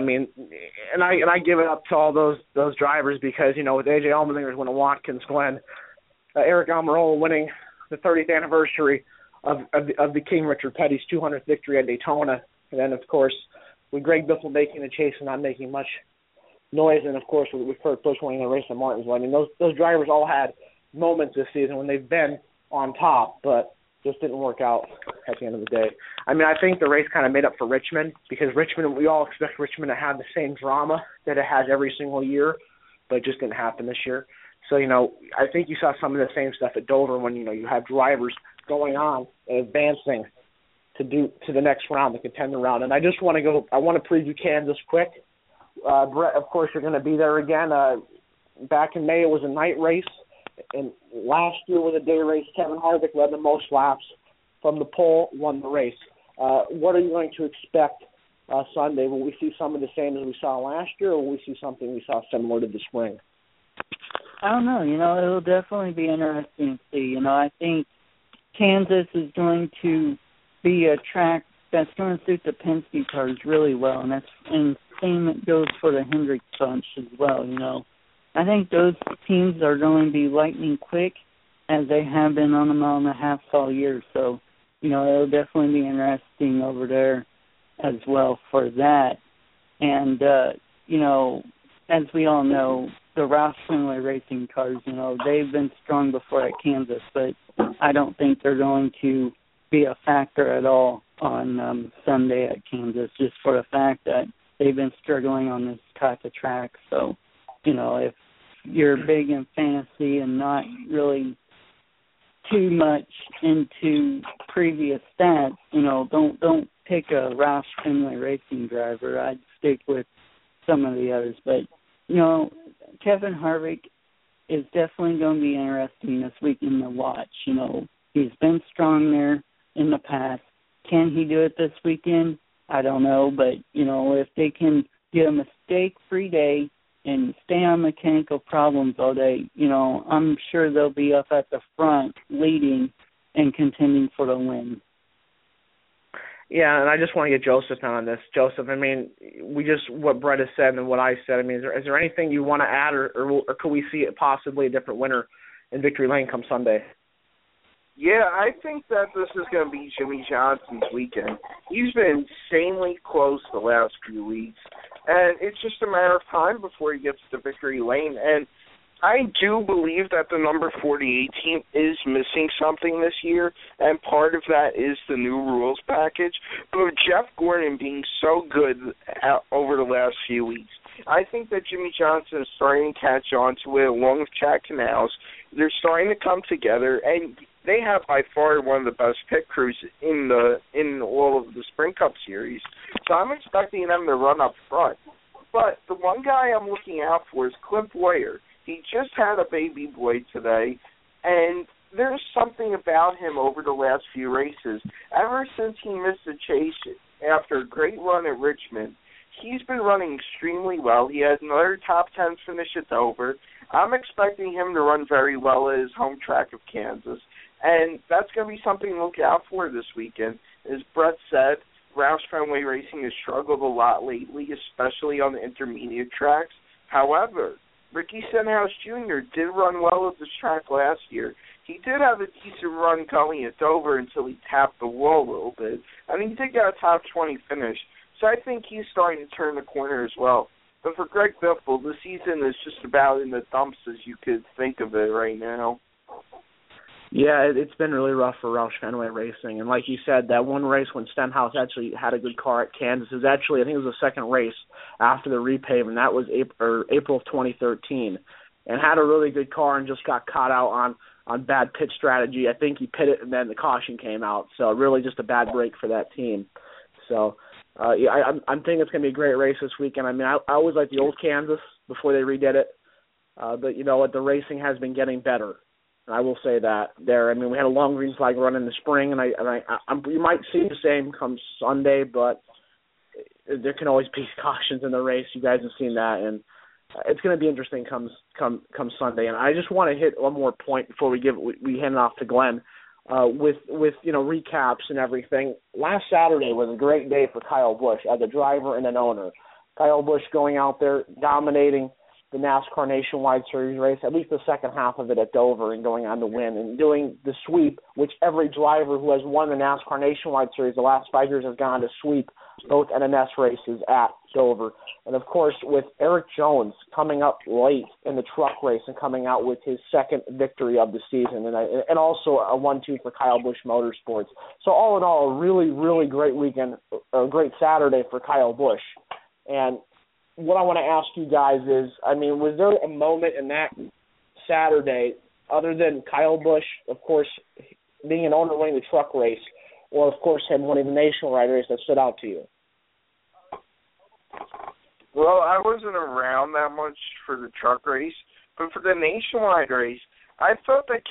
give it up to all those drivers because with A.J. Allmendinger winning Watkins Glen, Eric Almirola winning the 30th anniversary of the King Richard Petty's 200th victory at Daytona, and then of course with Greg Biffle making the chase and not making much noise, and of course with Kurt Busch winning the race at Martinsville. I mean, those drivers all had moments this season when they've been on top, but just didn't work out at the end of the day. I mean, I think the race kind of made up for Richmond, because Richmond, we all expect Richmond to have the same drama that it has every single year, but it just didn't happen this year. So, I think you saw some of the same stuff at Dover when, you have drivers going on and advancing to the next round, the contender round. And I want to preview Kansas quick. Brett, of course, you're going to be there again. Back in May, it was a night race. And last year was a day race. Kevin Harvick led the most laps from the pole, won the race. What are you going to expect Sunday? Will we see some of the same as we saw last year, or will we see something we saw similar to the spring? I don't know. It'll definitely be interesting to see. I think Kansas is going to be a track that's going to suit the Penske cars really well, and same goes for the Hendrick bunch as well. I think those teams are going to be lightning quick, as they have been on a mile and a half all year. So, it'll definitely be interesting over there as well for that. And as we all know, the Roush Fenway Racing cars, they've been strong before at Kansas, but I don't think they're going to be a factor at all on Sunday at Kansas, just for the fact that they've been struggling on this type of track. So, if you're big in fantasy and not really too much into previous stats, don't pick a Roush Fenway Racing driver. I'd stick with some of the others. But, Kevin Harvick is definitely going to be interesting this weekend to watch. He's been strong there in the past. Can he do it this weekend? I don't know. But, if they can get a mistake-free day and stay on mechanical problems all day, I'm sure they'll be up at the front leading and contending for the win. Yeah, and I just want to get Joseph on this. Joseph, what Brett has said and what I said, is there anything you want to add, or could we see possibly a different winner in Victory Lane come Sunday? Yeah, I think that this is going to be Jimmy Johnson's weekend. He's been insanely close the last few weeks, and it's just a matter of time before he gets to Victory Lane. And I do believe that the number 48 team is missing something this year, and part of that is the new rules package. But with Jeff Gordon being so good over the last few weeks, I think that Jimmy Johnson is starting to catch on to it, along with Chad Canals. They're starting to come together, and they have by far one of the best pit crews in all of the Sprint Cup series. So I'm expecting them to run up front. But the one guy I'm looking out for is Clint Bowyer. He just had a baby boy today, and there's something about him over the last few races. Ever since he missed the chase after a great run at Richmond, he's been running extremely well. He had another top 10 finish at Dover. I'm expecting him to run very well at his home track of Kansas, and that's going to be something to look out for this weekend. As Brett said, Roush Fenway Racing has struggled a lot lately, especially on the intermediate tracks. However, Ricky Stenhouse Jr. did run well at this track last year. He did have a decent run going at Dover until he tapped the wall a little bit. I mean, he did get a top 20 finish, so I think he's starting to turn the corner as well. But for Greg Biffle, the season is just about in the dumps as you could think of it right now. Yeah, it's been really rough for Roush Fenway Racing. And like you said, that one race when Stenhouse actually had a good car at Kansas is actually, I think it was the second race after the repave, and that was April of 2013. And had a really good car and just got caught out on bad pit strategy. I think he pitted and then the caution came out. So really just a bad break for that team. So, I'm thinking it's going to be a great race this weekend. I mean, I always liked the old Kansas before they redid it. But you know what, the racing has been getting better. I will say that there. I mean, we had a long green flag run in the spring, and you might see the same come Sunday, but there can always be cautions in the race. You guys have seen that, and it's going to be interesting come Sunday. And I just want to hit one more point before we hand it off to Glenn with recaps and everything. Last Saturday was a great day for Kyle Busch as a driver and an owner. Kyle Busch going out there dominating the NASCAR Nationwide Series race, at least the second half of it at Dover, and going on to win and doing the sweep, which every driver who has won the NASCAR Nationwide Series the last 5 years has gone to sweep both NNS races at Dover. And, of course, with Eric Jones coming up late in the truck race and coming out with his second victory of the season, and also a 1-2 for Kyle Busch Motorsports. So all in all, a really, really great weekend, a great Saturday for Kyle Busch. And what I want to ask you guys is, I mean, was there a moment in that Saturday, other than Kyle Busch, of course, being an owner winning the truck race, or, of course, him winning the Nationwide race that stood out to you? Well, I wasn't around that much for the truck race, but for the Nationwide race, I thought that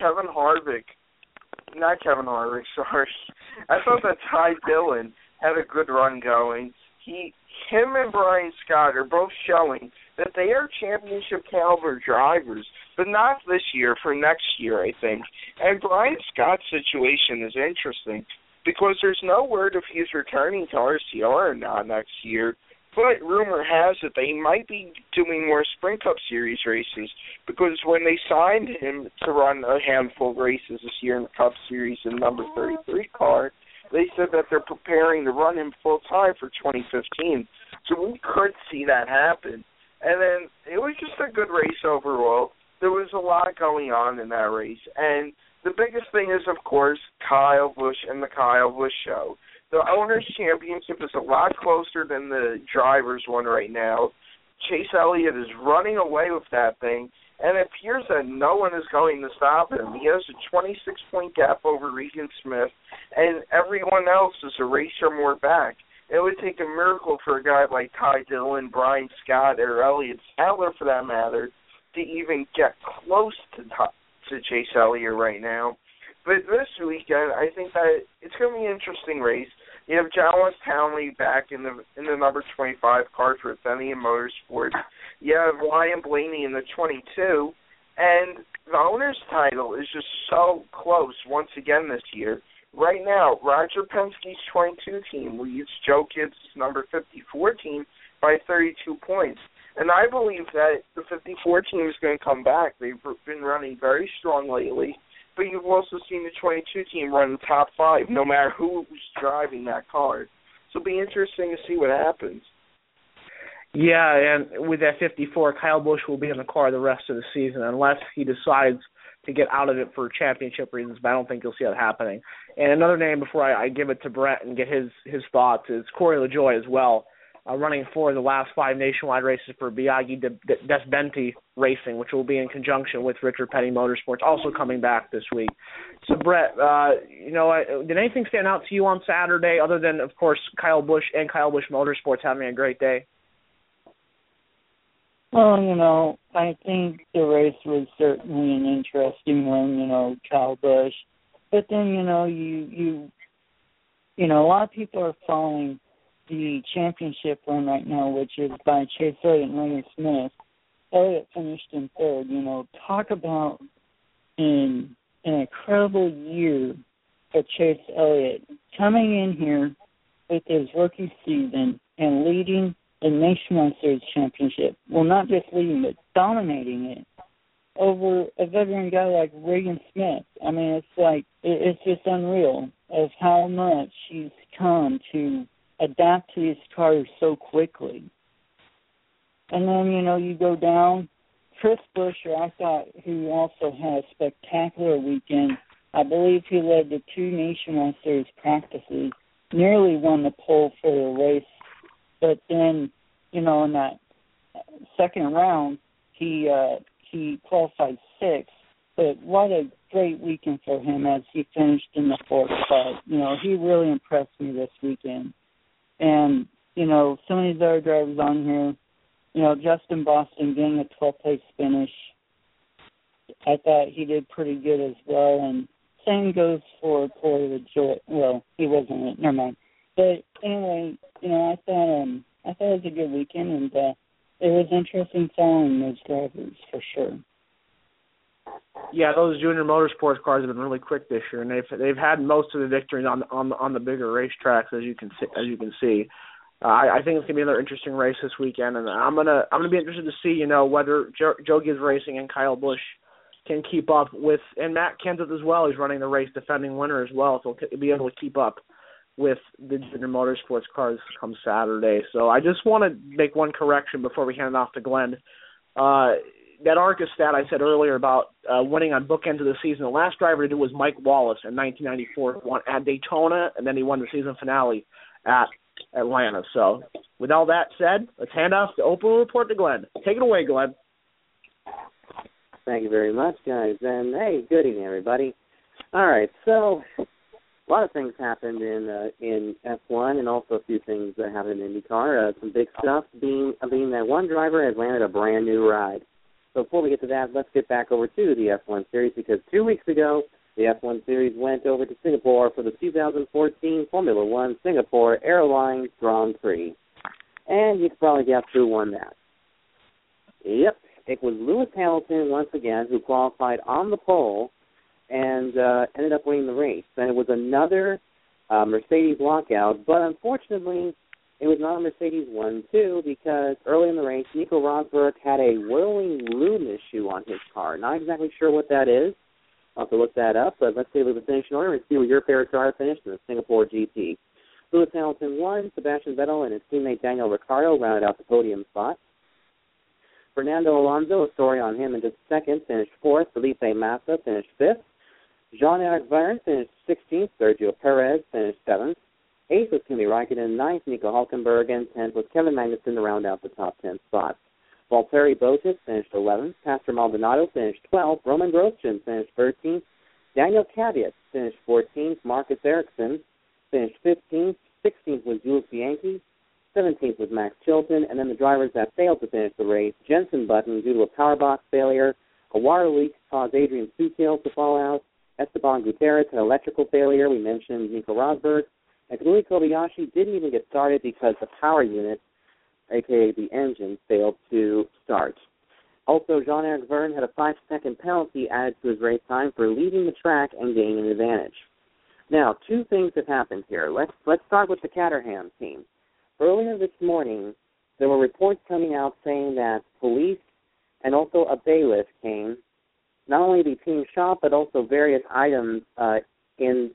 I thought that Ty Dillon had a good run going. Him and Brian Scott are both showing that they are championship caliber drivers, but not this year, for next year, I think. And Brian Scott's situation is interesting because there's no word if he's returning to RCR or not next year, but rumor has it they might be doing more Sprint Cup Series races because when they signed him to run a handful of races this year in the Cup Series in number 33 car, they said that they're preparing to run him full-time for 2015. So we could see that happen. And then it was just a good race overall. There was a lot going on in that race. And the biggest thing is, of course, Kyle Busch and the Kyle Busch Show. The Owners' Championship is a lot closer than the Drivers' one right now. Chase Elliott is running away with that thing, and it appears that no one is going to stop him. He has a 26-point gap over Regan Smith, and everyone else is a race or more back. It would take a miracle for a guy like Ty Dillon, Brian Scott, or Elliott Sadler, for that matter, to even get close to Chase Elliott right now. But this weekend, I think that it's going to be an interesting race. You have John West Townley back in the number 25 car for Athenian Motorsports. You have Ryan Blaney in the 22, and the owner's title is just so close once again this year. Right now, Roger Penske's 22 team leads Joe Gibbs' number 54 team by 32 points. And I believe that the 54 team is going to come back. They've been running very strong lately. But you've also seen the 22 team run the top 5, no matter who's driving that car. So it'll be interesting to see what happens. Yeah, and with that 54, Kyle Busch will be in the car the rest of the season unless he decides to get out of it for championship reasons, but I don't think you'll see that happening. And another name before I give it to Brett and get his thoughts is Corey LaJoie as well, running for the last 5 nationwide races for Biaggi Desbenti Racing, which will be in conjunction with Richard Petty Motorsports, also coming back this week. So, Brett, did anything stand out to you on Saturday other than, of course, Kyle Busch and Kyle Busch Motorsports having a great day? Well, I think the race was certainly an interesting one, Kyle Busch. But then, a lot of people are following the championship run right now, which is by Chase Elliott and Regan Smith. Elliott finished in 3rd. Talk about an incredible year for Chase Elliott coming in here with his rookie season and leading the Nationwide Series Championship. Well, not just leading, but dominating it over a veteran guy like Regan Smith. I mean, it's just unreal of how much he's come to adapt to these cars so quickly. And then, you go down, Chris Buescher, I thought, who also had a spectacular weekend. I believe he led the 2 Nationwide Series practices, nearly won the pole for the race. But then, in that second round, he qualified 6th. But what a great weekend for him as he finished in the 4th spot. He really impressed me this weekend. And, some of these other drivers on here, Justin Boston getting a 12th place finish, I thought he did pretty good as well. And same goes for Corey LaJoie. Well, he wasn't it. Never mind. But anyway, I thought it was a good weekend, and it was interesting following those drivers for sure. Yeah, those junior motorsports cars have been really quick this year, and they've had most of the victories on the bigger racetracks, as you can see. I think it's gonna be another interesting race this weekend, and I'm gonna be interested to see whether Joe Gibbs Racing and Kyle Busch can keep up with, and Matt Kenseth as well. He's running the race, defending winner as well, so he'll be able to keep up with the junior motorsports cars come Saturday. So I just want to make one correction before we hand it off to Glenn. That ARCA stat I said earlier about winning on bookends of the season, the last driver to do was Mike Wallace in 1994, won at Daytona, and then he won the season finale at Atlanta. So with all that said, let's hand off the open report to Glenn. Take it away, Glenn. Thank you very much, guys. And, hey, good evening, everybody. All right, so a lot of things happened in F1 and also a few things that happened in IndyCar. Some big stuff being that one driver has landed a brand new ride. So before we get to that, let's get back over to the F1 Series, because 2 weeks ago, the F1 Series went over to Singapore for the 2014 Formula One Singapore Airlines Grand Prix. And you can probably guess who won that. Yep, it was Lewis Hamilton once again who qualified on the pole and ended up winning the race. And it was another Mercedes lockout, but unfortunately, it was not a Mercedes 1-2 because early in the race, Nico Rosberg had a whirling loom issue on his car. Not exactly sure what that is. I'll have to look that up, but let's see the finish in order and see where your favorite car finished in the Singapore GP. Lewis Hamilton won. Sebastian Vettel and his teammate Daniel Ricciardo rounded out the podium spot. Fernando Alonso, a story on him in just a second, finished fourth. Felipe Massa finished fifth. Jean-Eric Vergne finished 16th. Sergio Perez finished 7th. 8th was Kimi Raikkonen. 9th, Nico Hülkenberg. And 10th was Kevin Magnussen to round out the top 10 spots. Valtteri Bottas finished 11th. Pastor Maldonado finished 12th. Roman Grosjean finished 13th. Daniel Kvyat finished 14th. Marcus Ericsson finished 15th. 16th was Jules Bianchi. 17th was Max Chilton. And then the drivers that failed to finish the race, Jenson Button, due to a power box failure. A water leak caused Adrian Sutil to fall out. Esteban Gutierrez had electrical failure. We mentioned Nico Rosberg. And Kamui Kobayashi didn't even get started because the power unit, a.k.a. the engine, failed to start. Also, Jean-Eric Vergne had a 5-second penalty added to his race time for leaving the track and gaining an advantage. Now, two things have happened here. Let's start with the Caterham team. Earlier this morning, there were reports coming out saying that police and also a bailiff came, not only the team shop, but also various items in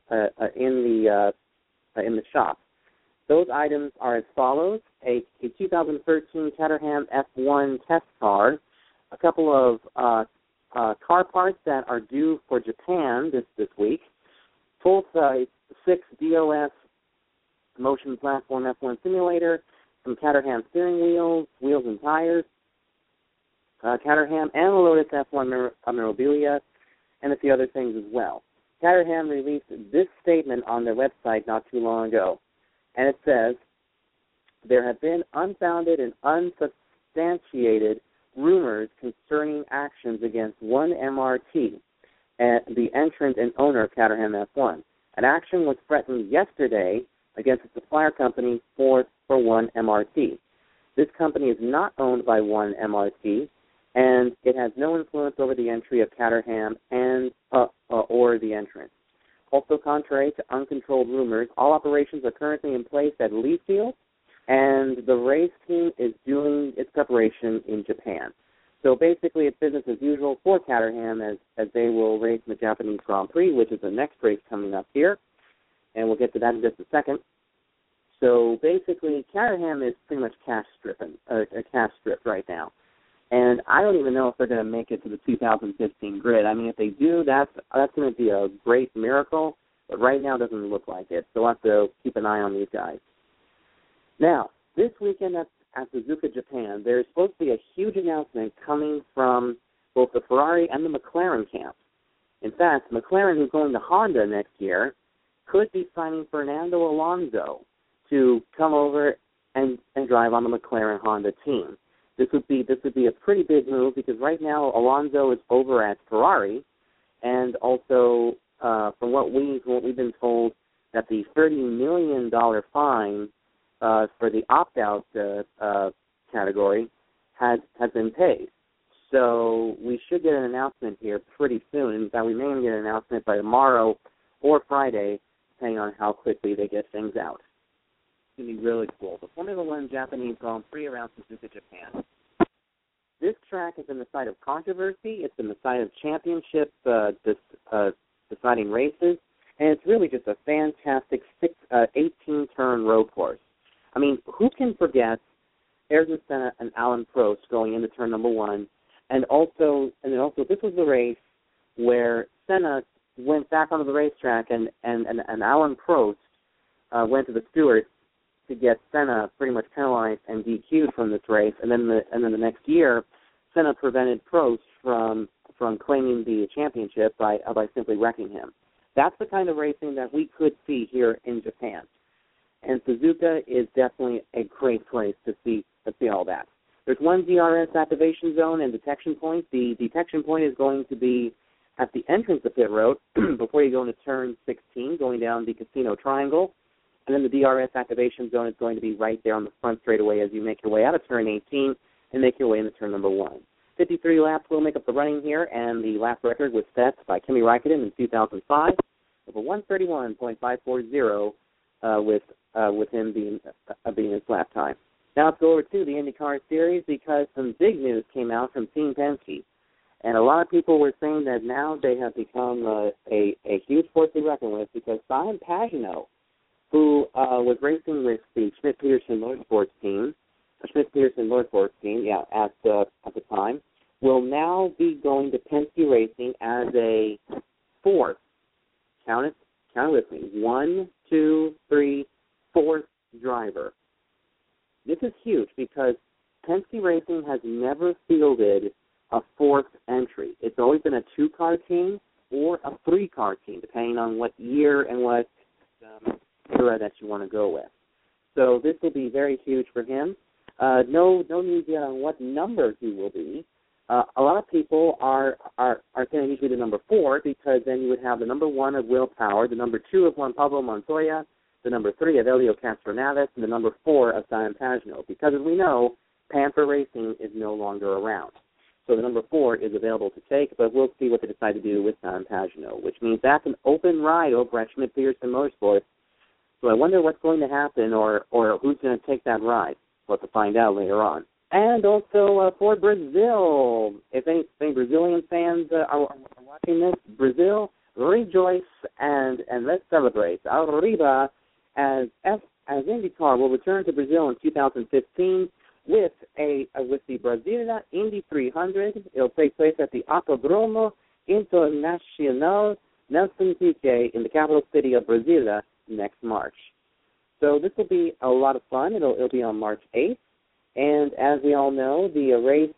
the shop. Those items are as follows: a 2013 Caterham F1 test car, a couple of car parts that are due for Japan this week, full-size 6 DOS motion platform F1 simulator, some Caterham steering wheels, wheels and tires, Caterham and the Lotus F1 memorabilia, and a few other things as well. Caterham released this statement on their website not too long ago, and it says, there have been unfounded and unsubstantiated rumors concerning actions against one MRT, and the entrant and owner of Caterham F1. An action was threatened yesterday against the supplier company for one MRT. This company is not owned by one MRT, and it has no influence over the entry of Caterham and or the entrant. Also, contrary to uncontrolled rumors, all operations are currently in place at Lee Field, and the race team is doing its preparation in Japan. So basically, it's business as usual for Caterham as they will race in the Japanese Grand Prix, which is the next race coming up here, and we'll get to that in just a second. So basically, Caterham is pretty much cash stripped right now. And I don't even know if they're going to make it to the 2015 grid. I mean, if they do, that's going to be a great miracle. But right now, it doesn't look like it. So we'll have to keep an eye on these guys. Now, this weekend at Suzuka, Japan, there's supposed to be a huge announcement coming from both the Ferrari and the McLaren camp. In fact, McLaren, who's going to Honda next year, could be signing Fernando Alonso to come over and drive on the McLaren Honda team. This would be a pretty big move because right now Alonso is over at Ferrari, and also from what we've been told, that the $30 million fine for the opt-out category has been paid. So we should get an announcement here pretty soon. In fact, we may even get an announcement by tomorrow or Friday, depending on how quickly they get things out. It's going to be really cool. The Formula One Japanese Grand Prix around Suzuka, Japan. This track has been the site of controversy. It's been the site of championship deciding races, and it's really just a fantastic 18-turn road course. I mean, who can forget Ayrton Senna and Alain Prost going into turn number 1, and also this was the race where Senna went back onto the racetrack and Alain Prost went to the stewards to get Senna pretty much penalized and DQ'd from this race, and then the next year, Senna prevented Prost from claiming the championship by simply wrecking him. That's the kind of racing that we could see here in Japan, and Suzuka is definitely a great place to see all that. There's one DRS activation zone and detection point. The detection point is going to be at the entrance of pit road before you go into turn 16, going down the Casino Triangle. And then the DRS activation zone is going to be right there on the front straightaway as you make your way out of turn 18 and make your way into turn number 1. 53 laps will make up the running here, and the lap record was set by Kimi Räikkönen in 2005 of a 131.540 with him being his lap time. Now let's go over to the IndyCar Series because some big news came out from Team Penske. And a lot of people were saying that now they have become a huge force to reckon with because Simon Pagenaud, who was racing with the Schmidt-Peterson Motorsports team, at the time, will now be going to Penske Racing as a fourth. Count it with me. 1, 2, 3, fourth driver. This is huge because Penske Racing has never fielded a fourth entry. It's always been a 2-car team or a 3-car team, depending on what year and what era that you want to go with. So this will be very huge for him. No news yet on what number he will be. A lot of people are saying he's the number 4 because then you would have the number 1 of Will Power, the number 2 of Juan Pablo Montoya, the number 3 of Helio Castroneves, and the number 4 of Simon Pagenaud. Because as we know, Panther Racing is no longer around. So the number 4 is available to take, but we'll see what they decide to do with Simon Pagenaud, which means that's an open ride over at Schmidt-Peterson Motorsports. So I wonder what's going to happen or who's going to take that ride. We'll have to find out later on. And also for Brazil, if any Brazilian fans are watching this, Brazil, rejoice and let's celebrate. Arriba, as IndyCar will return to Brazil in 2015 with the Brasilia Indy 300. It'll take place at the Autódromo Internacional Nelson Piquet in the capital city of Brasilia next March. So this will be a lot of fun. It'll be on March 8th. And as we all know, the race,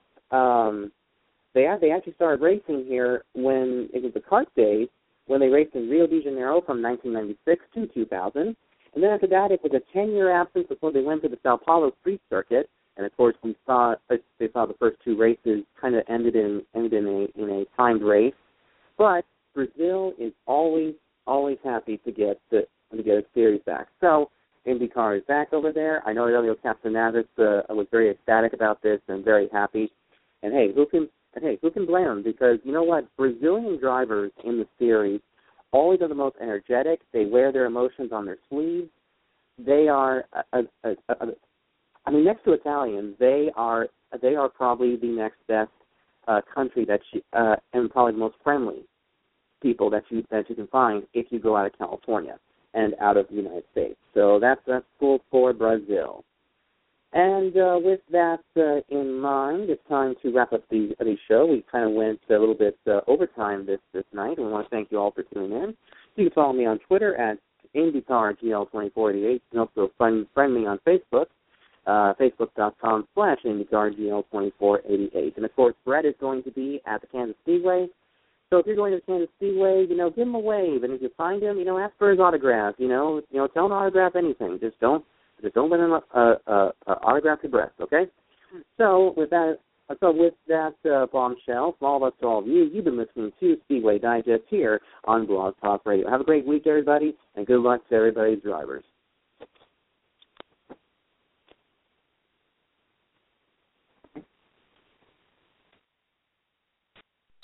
they actually started racing here when it was the kart days, when they raced in Rio de Janeiro from 1996 to 2000. And then after that, it was a 10-year absence before they went to the Sao Paulo Street Circuit. And of course, they saw the first 2 races kind of ended in a timed race. But Brazil is always happy to get a series back. So IndyCar is back over there. I know Helio Castroneves was very ecstatic about this and very happy. And hey, who can blame him? Because you know what, Brazilian drivers in the series always are the most energetic. They wear their emotions on their sleeves. They are, next to Italians, they are probably the next best country and probably the most friendly people that you can find if you go out of California and out of the United States. So that's cool for Brazil. And with that in mind, it's time to wrap up the show. We kind of went a little bit overtime this night. We want to thank you all for tuning in. You can follow me on Twitter at IndyCarGL2488. You can also friend me on Facebook, facebook.com/IndyCarGL2488. And, of course, Brett is going to be at the Kansas Speedway. So if you're going to the Kansas Speedway, give him a wave. And if you find him, ask for his autograph. Tell him to autograph anything. Just don't let him autograph your breast, okay? So with that bombshell, from all of us to all of you, you've been listening to Speedway Digest here on Blog Talk Radio. Have a great week, everybody, and good luck to everybody's drivers.